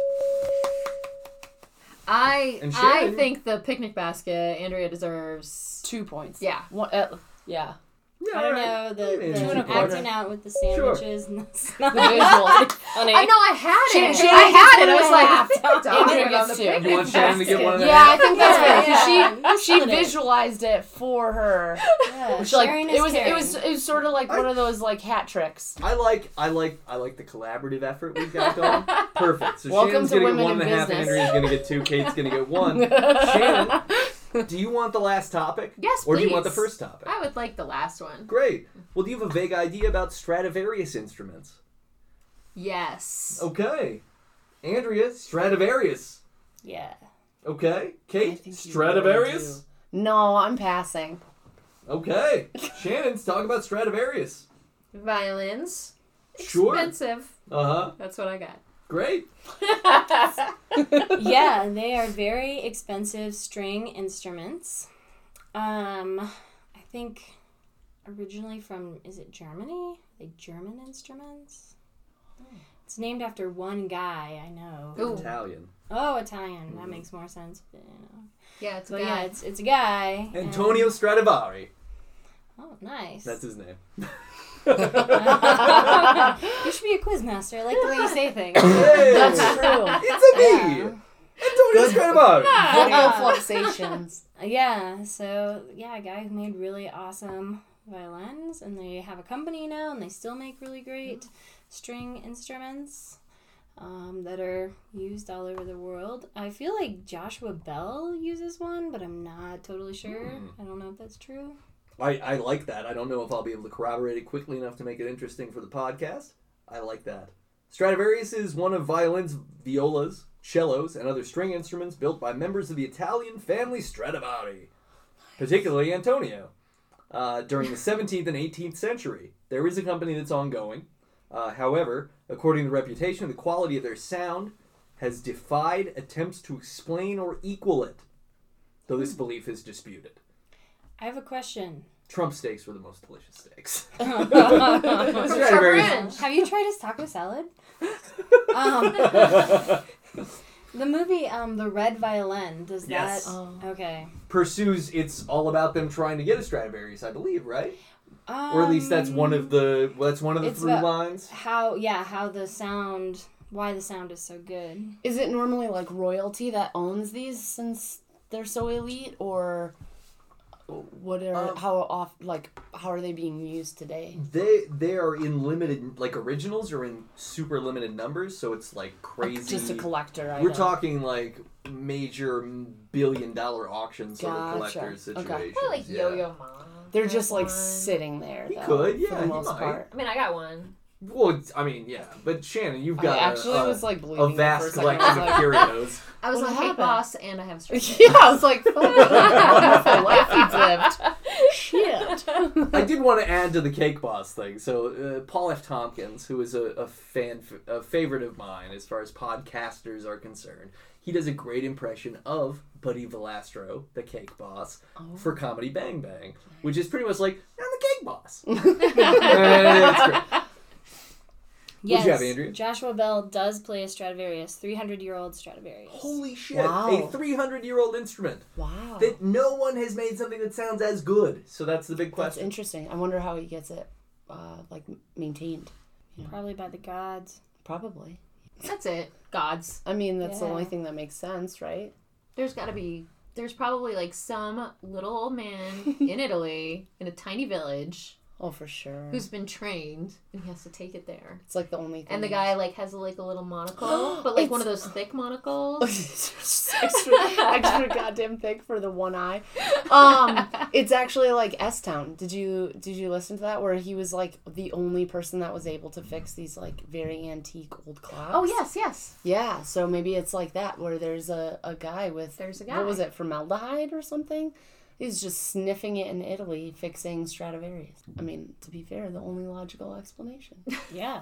I And I Shannon? think the picnic basket Andrea deserves. Two points. Yeah. One, uh, yeah. Yeah, I don't all right. know, the, Maybe the two and a quarter. acting out with the sandwiches and the The smell. visuals. Funny. I know I had She- it. she I gets had it. one I was and a like, half. I think the dog Andrea went on gets the two. picnic You want Shannon to get basket. one and a Yeah, I half? think that's Yeah, right. 'Cause yeah. She she Split it. visualized it for her. Yeah, Which like sharing it is was it caring. was it was sort of like I- one of those like hat tricks. I like, I like, I like the collaborative effort we've got going. Perfect. So Welcome Shannon's to gonna Women get one in and a half. Business. Andrea's gonna get two. Kate's gonna get one. Shannon, Do you want the last topic? Yes, Or do you want the please. first topic? I would like the last one. Great. Well, do you have a vague idea about Stradivarius instruments? Yes. Okay. Andrea, Stradivarius. Yeah. Okay. I Kate, think you Stradivarius. really do. No, I'm passing. Okay. Shannon's talking about Stradivarius. Violins. Sure. Expensive. Uh-huh. That's what I got. Great. Yeah, they are very expensive string instruments. Um, I think originally from, is it Germany? Are they German instruments? It's named after one guy I know. Ooh. Italian. Oh, Italian. That Mhm. makes more sense. But, you know. Yeah, it's a So guy. yeah, it's it's a guy. and- Antonio Stradivari. Oh, nice. That's his name. You should be a quizmaster. I like the way you say things. Hey! That's true. It's a me! Yeah. Antonio Stradivari! Vocal Yeah. fluxations. Yeah, so yeah, a guy who made really awesome violins, and they have a company now, and they still make really great string instruments um, that are used all over the world. I feel like Joshua Bell uses one, but I'm not totally sure. Hmm. I don't know if that's true. I, I like that. I don't know if I'll be able to corroborate it quickly enough to make it interesting for the podcast. I like that. Stradivarius is one of violins, violas, cellos, and other string instruments built by members of the Italian family Stradivari, particularly Antonio. Uh, during the seventeenth and eighteenth century, there is a company that's ongoing. Uh, however, according to reputation, the quality of their sound has defied attempts to explain or equal it, though this belief is disputed. I have a question. Trump steaks were the most delicious steaks. Have Stradivarius. you tried his taco salad? Um, the movie, um, The Red Violin, does Yes. that... Oh. Okay. Pursues, it's all about them trying to get a Stradivarius, I believe, right? Um, Or at least that's one of the well, that's one of the it's through about- lines. How, yeah, how the sound... Why the sound is so good. Is it normally like royalty that owns these since they're so elite, or what are Um, how off like how are they being used today? They they are in limited, like originals are in super limited numbers, so it's like crazy. Just a collector item. We're talking like major billion dollar auction sort Gotcha. of collector situations. Okay. Probably like yeah. Yo-Yo Ma. They're has just like one. sitting there. He though, could, for yeah, the he most might. part. I mean, I got one. Well, it's- I mean, yeah, but Shannon, you've got I a- actually a, was like a bleeding there for a vast second. I collection was of curios. I was What on happened? Cake Boss and I have straight. Yeah, I was like, fuck, what a wonderful life he's lived. Shit. I did want to add to the Cake Boss thing. So uh, Paul F. Tompkins, who is a, a fan, a favorite of mine as far as podcasters are concerned, he does a great impression of Buddy Valastro, the Cake Boss, Oh. for Comedy Bang Bang, which is pretty much like, I'm the Cake Boss. Uh, that's great. Yes, What'd you have, Andrea? Joshua Bell does play a Stradivarius, three hundred year old Stradivarius. Holy shit! Wow. A three hundred year old instrument Wow. that no one has made something that sounds as good. So that's the big That's question. interesting. I wonder how he gets it, uh, like maintained. Probably by the gods. Probably. That's it. Gods. I mean, that's the Yeah. only thing that makes sense, right? There's got to be. There's probably like some little old man in Italy in a tiny village Oh, for sure. who's been trained and he has to take it there. It's like the only thing. And the guy like has like a little monocle, but like one of those thick monocles. extra, extra goddamn thick for the one eye. Um, it's actually like S Town. Did you did you listen to that? Where he was like the only person that was able to fix these like very antique old clocks. Oh yes, yes. Yeah. So maybe it's like that where there's a, a guy with There's a guy. What was it, formaldehyde or something? He's just sniffing it in Italy, fixing Stradivarius. I mean, to be fair, the only logical explanation. Yeah.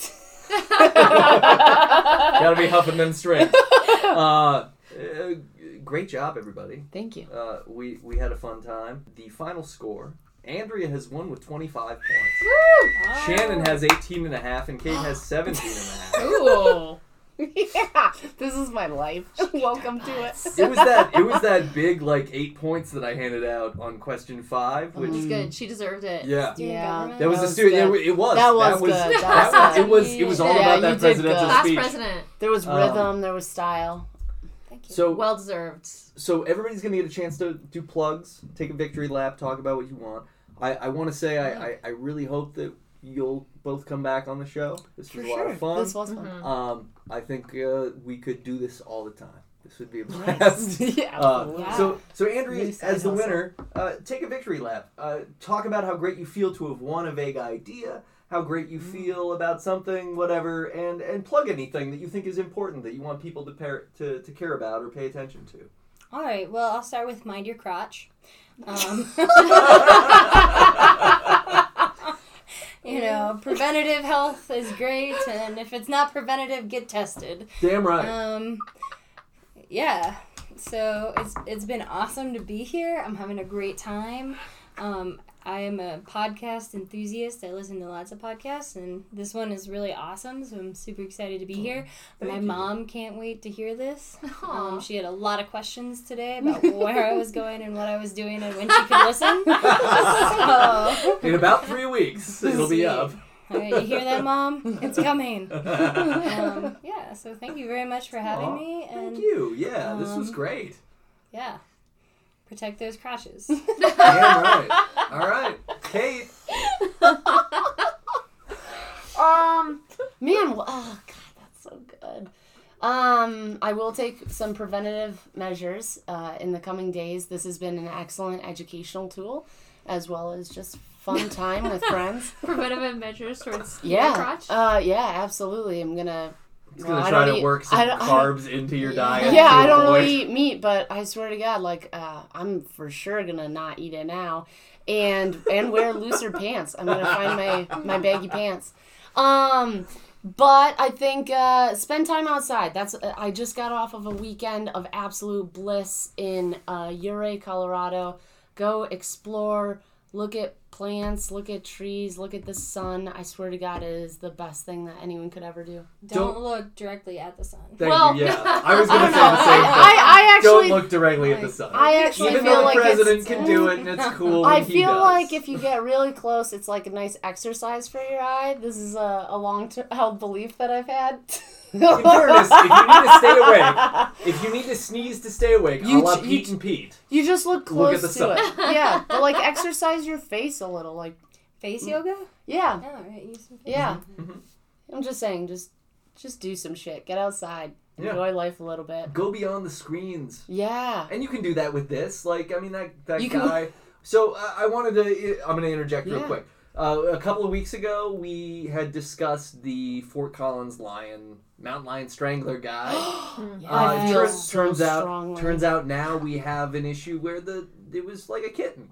Gotta be huffing them straight. Uh, uh, great job, everybody. Thank you. Uh, we, we had a fun time. The final score, Andrea has won with twenty-five points. Oh. Shannon has eighteen and a half, and Kate has seventeen and a half. Ooh. Yeah, this is my life. Welcome to it. It was that it was that big like eight points that I handed out on question five, which Which is good. She deserved it. yeah. Student Yeah. government? That was That the was student. good. It, it was. That was that was, good. that That was- was it was. It was all Yeah, about you that did presidential good. Class speech. president. There was Um, rhythm, there was style. Thank you. So Well deserved. so everybody's gonna get a chance to do plugs, take a victory lap, talk about what you want. I, I want to say I, I, I really hope that you'll both come back on the show. This was For a lot sure. of fun. This was fun. Mhm. Um, I think uh, we could do this all the time. This would be a blast. Yeah, Uh, absolutely. so, so Andrea, Really side as the hustle. winner, uh, take a victory lap. Uh, talk about how great you feel to have won a vague idea, how great you feel about something, whatever, and, and plug anything that you think is important that you want people to, pair, to to care about or pay attention to. All right. Well, I'll start with mind your crotch. Um, you know, preventative health is great, and if it's not preventative, get tested. Damn right. Um, yeah. So it's it's been awesome to be here. I'm having a great time. Um, I am a podcast enthusiast. I listen to lots of podcasts, and this one is really awesome. So I'm super excited to be here. Thank My you. mom can't wait to hear this. Aw. Um, she had a lot of questions today about where I was going and what I was doing and when she could listen. So, In about three weeks, it'll be Sweet. up. all right, you hear that, Mom? It's coming. Um, yeah. So thank you very much for having Aw, me. And Thank you. Yeah, this was um, great. yeah, protect those crotches. Damn right. All right, Kate. Um, man, well, oh god, that's so good. Um, I will take some preventative measures uh, in the coming days. This has been an excellent educational tool, as well as just fun time with friends. Preventative measures towards Yeah, crotch. uh, yeah, absolutely. I'm gonna. He's well, gonna I try don't to eat- work some I don't- I- carbs into your diet. Yeah, to I don't avoid- really eat meat, but I swear to God, like uh, I'm for sure gonna not eat it now, and and wear looser pants. I'm gonna find my my baggy pants. Um, but I think uh, spend time outside. That's I just got off of a weekend of absolute bliss in uh, Ouray, Colorado. Go explore, look at plants, look at trees, look at the sun. I swear to God, it is the best thing that anyone could ever do. Don't, Don't- look directly at the sun. Thank Well, you. Yeah, I was I gonna don't say know. the same thing. I, I actually, Don't look directly at the sun. I actually Even feel though the like president it's, can do it and it's cool. I when he feel does. like if you get really close, it's like a nice exercise for your eye. This is a, a long-held belief that I've had. In fairness, if you need to stay awake, if you need to sneeze to stay awake, You a la ch- you Pete ch- and Pete. You just look Look close at the to sun. it. Yeah, but like exercise your face a little. Like, Face yoga? yeah, Oh, all right. Use some face yeah. Mhm. I'm just saying, just just do some shit. Get outside. Yeah. Enjoy life a little bit. Go beyond the screens. Yeah. And you can do that with this. Like, I mean, that, that You can- guy. So, uh, I wanted to. I'm going to interject real Yeah. quick. Uh, a couple of weeks ago, we had discussed the Fort Collins lion, mountain lion strangler guy. Yeah, Uh, I it feel turn- so turns out, strongly. turns out now we have an issue where the it was like a kitten.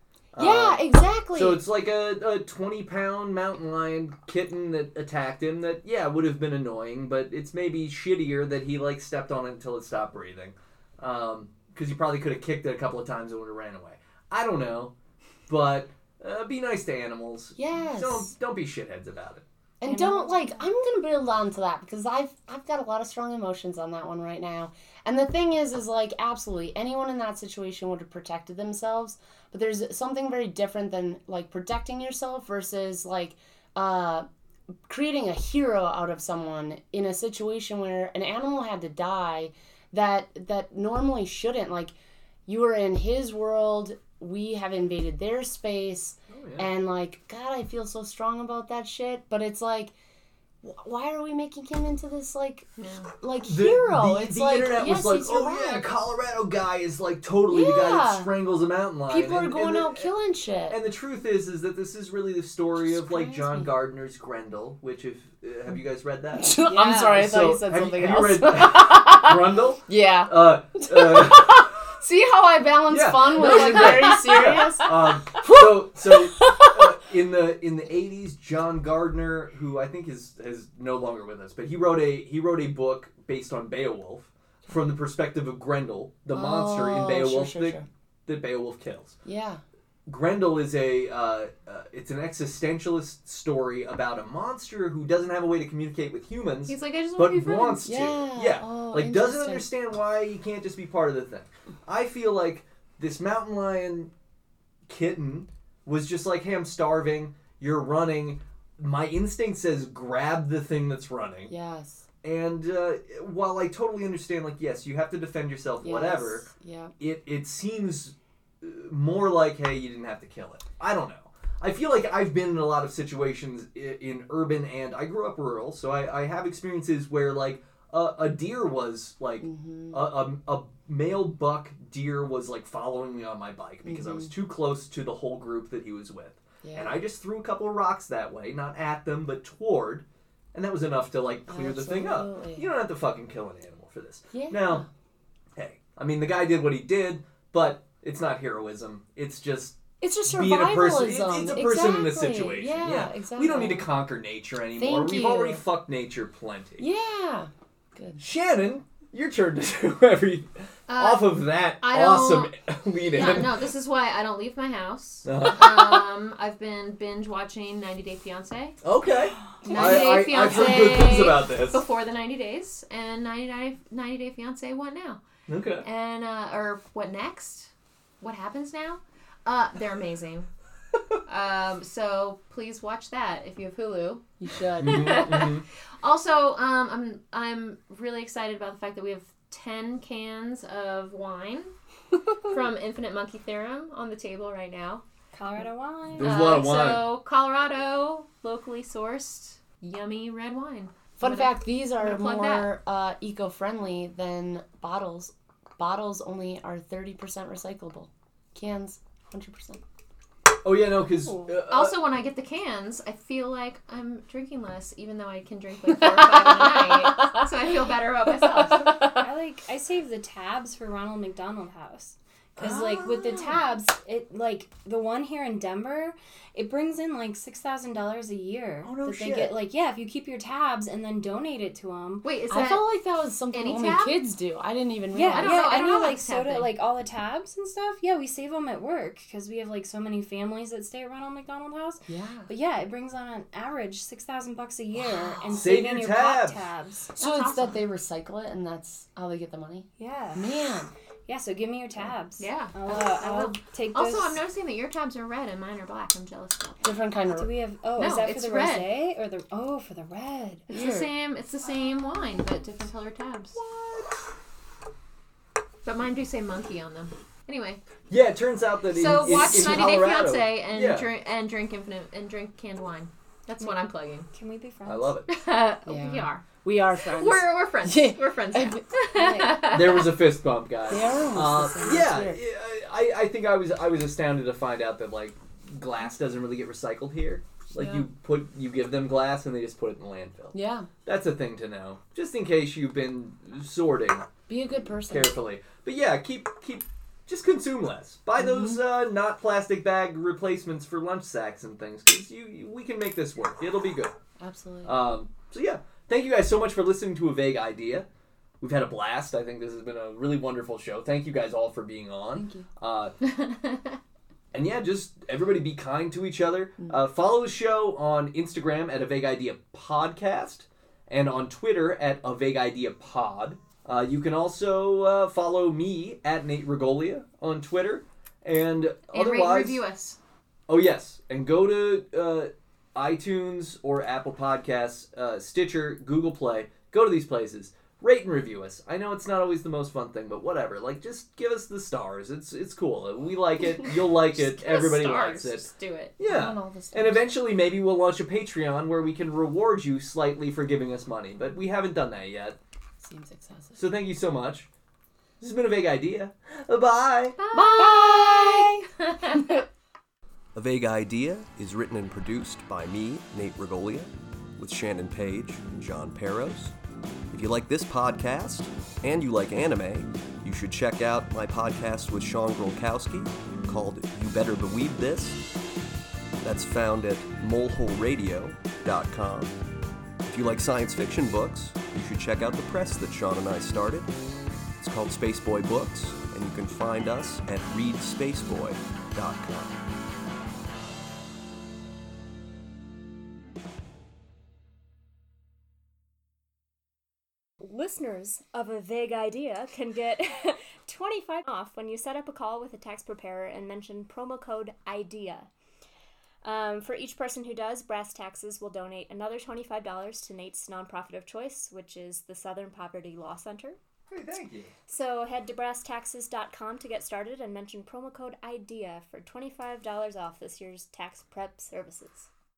Yeah, Uh, exactly. So it's like a, a twenty pound mountain lion kitten that attacked him that, yeah, would have been annoying, but it's maybe shittier that he, like, stepped on it until it stopped breathing. Um, because you probably could have kicked it a couple of times and it would have ran away. I don't know. But uh, be nice to animals. Yes. Don't, don't be shitheads about it. And You don't know? like I'm gonna build on to that because I've I've got a lot of strong emotions on that one right now. And the thing is is like absolutely anyone in that situation would have protected themselves, but there's something very different than like protecting yourself versus like uh creating a hero out of someone in a situation where an animal had to die that that normally shouldn't. Like you were in his world, we have invaded their space. Oh, yeah. And, like, God, I feel so strong about that shit. But it's like, wh- why are we making him into this, like, like The, hero? the, it's the like, internet yes, was like, he oh yeah, survived. Colorado guy is like totally the guy that Yeah. strangles a mountain lion. People are And- going and the- out killing shit. And the truth is, is that this is really the story Just of like crazy. John Gardner's Grendel, which if uh, have you guys read that? I'm sorry, I thought So, you said have something have else. you read Grundle? Yeah. Uh, uh, See how I balance Yeah. fun with, No, like, you did. very serious? um, so so uh, in the in the eighties, John Gardner, who I think is is no longer with us, but he wrote a he wrote a book based on Beowulf from the perspective of Grendel, the monster in Oh, Beowulf sure, sure, that, sure. that Beowulf kills. Yeah. Grendel is a uh, uh, it's an existentialist story about a monster who doesn't have a way to communicate with humans, He's like, I just want but to be friends. wants to. Yeah. Yeah, Oh, like doesn't interesting. understand why he can't just be part of the thing. I feel like this mountain lion kitten was just like, hey, I'm starving. You're running. My instinct says grab the thing that's running. Yes. And uh, while I totally understand, like, yes, you have to defend yourself, Yes. whatever. Yeah. It it seems uh, more like, hey, you didn't have to kill it. I don't know. I feel like I've been in a lot of situations in, in urban, and I grew up rural, so I, I have experiences where, like, a, a deer was like Mm-hmm. a, a a male buck deer was like following me on my bike because I was Mm-hmm. too close to the whole group that he was with, Yeah. and I just threw a couple of rocks that way, not at them but toward, and that was enough to like clear the thing up. Absolutely. You don't have to fucking kill an animal for this. Yeah. Now, hey, I mean the guy did what he did, but it's not heroism. It's just It's just being a person. It's, survivalism. it's a person in a Exactly. situation. Yeah, exactly. We don't need to conquer nature anymore. Thank We've you. already fucked nature plenty. Yeah. Good. Shannon, your turn to do every Uh, off of that I awesome lead in. Yeah, no, this is why I don't leave my house. Uh-huh. um, I've been binge watching ninety Day Fiance. Okay. ninety I, Day I, Fiance I've heard good things about this. before the ninety days, and ninety Day Fiance What Now? Okay. And, uh, or What Next? What Happens Now? Uh, they're amazing. um, so please watch that if you have Hulu. You should. Mhm, mhm. Also, um, I'm I'm really excited about the fact that we have ten cans of wine from Infinite Monkey Theorem on the table right now. Colorado wine. There's a lot of Uh, wine. So Colorado, locally sourced, yummy red wine. Fun I'm gonna- fact: these are gonna plug more uh, eco-friendly than bottles. Bottles only are thirty percent recyclable. Cans, hundred percent. Oh yeah, no, because Ooh. uh, Also, when I get the cans, I feel like I'm drinking less, even though I can drink like four or five a night. So I feel better about myself. I like I save the tabs for Ronald McDonald House. Because, like, with the tabs, it, like, the one here in Denver, it brings in, like, six thousand dollars a year. Oh, no that shit. They get, like, yeah, if you keep your tabs and then donate it to them. Wait, is I that felt like that was something any only tab? kids do. I didn't even Yeah, realize. I don't yeah, know- I don't any, know like, what's soda, happening. like, all the tabs and stuff. Yeah, we save them at work because we have, like, so many families that stay at Ronald McDonald House. Yeah. But, yeah, it brings on an average six thousand bucks a year and Save saving your your tabs. pop tabs. So That's it's awesome. that they recycle it, and that's how they get the money. Yeah. Man, Yeah, so give me your tabs. Yeah, I'll, I uh, will- I I'll will. take those. Also, I'm noticing that your tabs are red and mine are black. I'm jealous about that. different kind Do of. we have, oh, No, is that for it's the red. rosé or the, oh, for the red. It's the Weird. same. It's the same wine, but different color tabs. But mine do say monkey on them. Anyway, yeah, it turns out that in, so in, watch in ninety Day Colorado, Fiance and yeah, drink and drink infinite and drink canned wine. That's what I'm plugging. Can we be friends? I love it. We are. We are friends. We're we're friends. Yeah. We're friends now. There was a fist bump, guys. They are almost Uh, the same. yeah, It's weird. I, I think I was I was astounded to find out that like glass doesn't really get recycled here. Like Yeah. you put you give them glass and they just put it in the landfill. Yeah. That's a thing to know, just in case you've been sorting Be a good person. carefully. But yeah, keep keep just consume less. Buy those uh, not plastic bag replacements for lunch sacks and things because you, you we can make this work. It'll be good. Absolutely. Um, so yeah, thank you guys so much for listening to A Vague Idea. We've had a blast. I think this has been a really wonderful show. Thank you guys all for being on. Thank you. Uh, and yeah, just everybody be kind to each other. Uh, follow the show on Instagram at A Vague Idea Podcast and on Twitter at A Vague Idea Pod. Uh, you can also uh, follow me at Nate Regolia on Twitter. And, And rate and otherwise, review us. oh yes, and go to uh, iTunes or Apple Podcasts, uh, Stitcher, Google Play. Go to these places. Rate and review us. I know it's not always the most fun thing, but whatever. Like, just give us the stars. It's it's cool. We like it. You'll like Just it. give us Everybody stars. likes it. Just do it. I want Yeah. all this And eventually, maybe we'll launch a Patreon where we can reward you slightly for giving us money. But we haven't done that yet. seems excessive. So thank you so much. This has been A Vague Idea. Bye. Bye. A Vague Idea is written and produced by me, Nate Regolia, with Shannon Page and John Peros. If you like this podcast and you like anime, you should check out my podcast with Sean Grolkowski called You Better Believe This. That's found at molehole radio dot com. If you like science fiction books, you should check out the press that Sean and I started. It's called Spaceboy Books, and you can find us at read spaceboy dot com. Listeners of A Vague Idea can get twenty-five off when you set up a call with a tax preparer and mention promo code IDEA. Um, for each person who does, Brass Taxes will donate another twenty-five dollars to Nate's nonprofit of choice, which is the Southern Poverty Law Center. Hey, thank you. So head to brass taxes dot com to get started and mention promo code IDEA for twenty-five dollars off this year's tax prep services.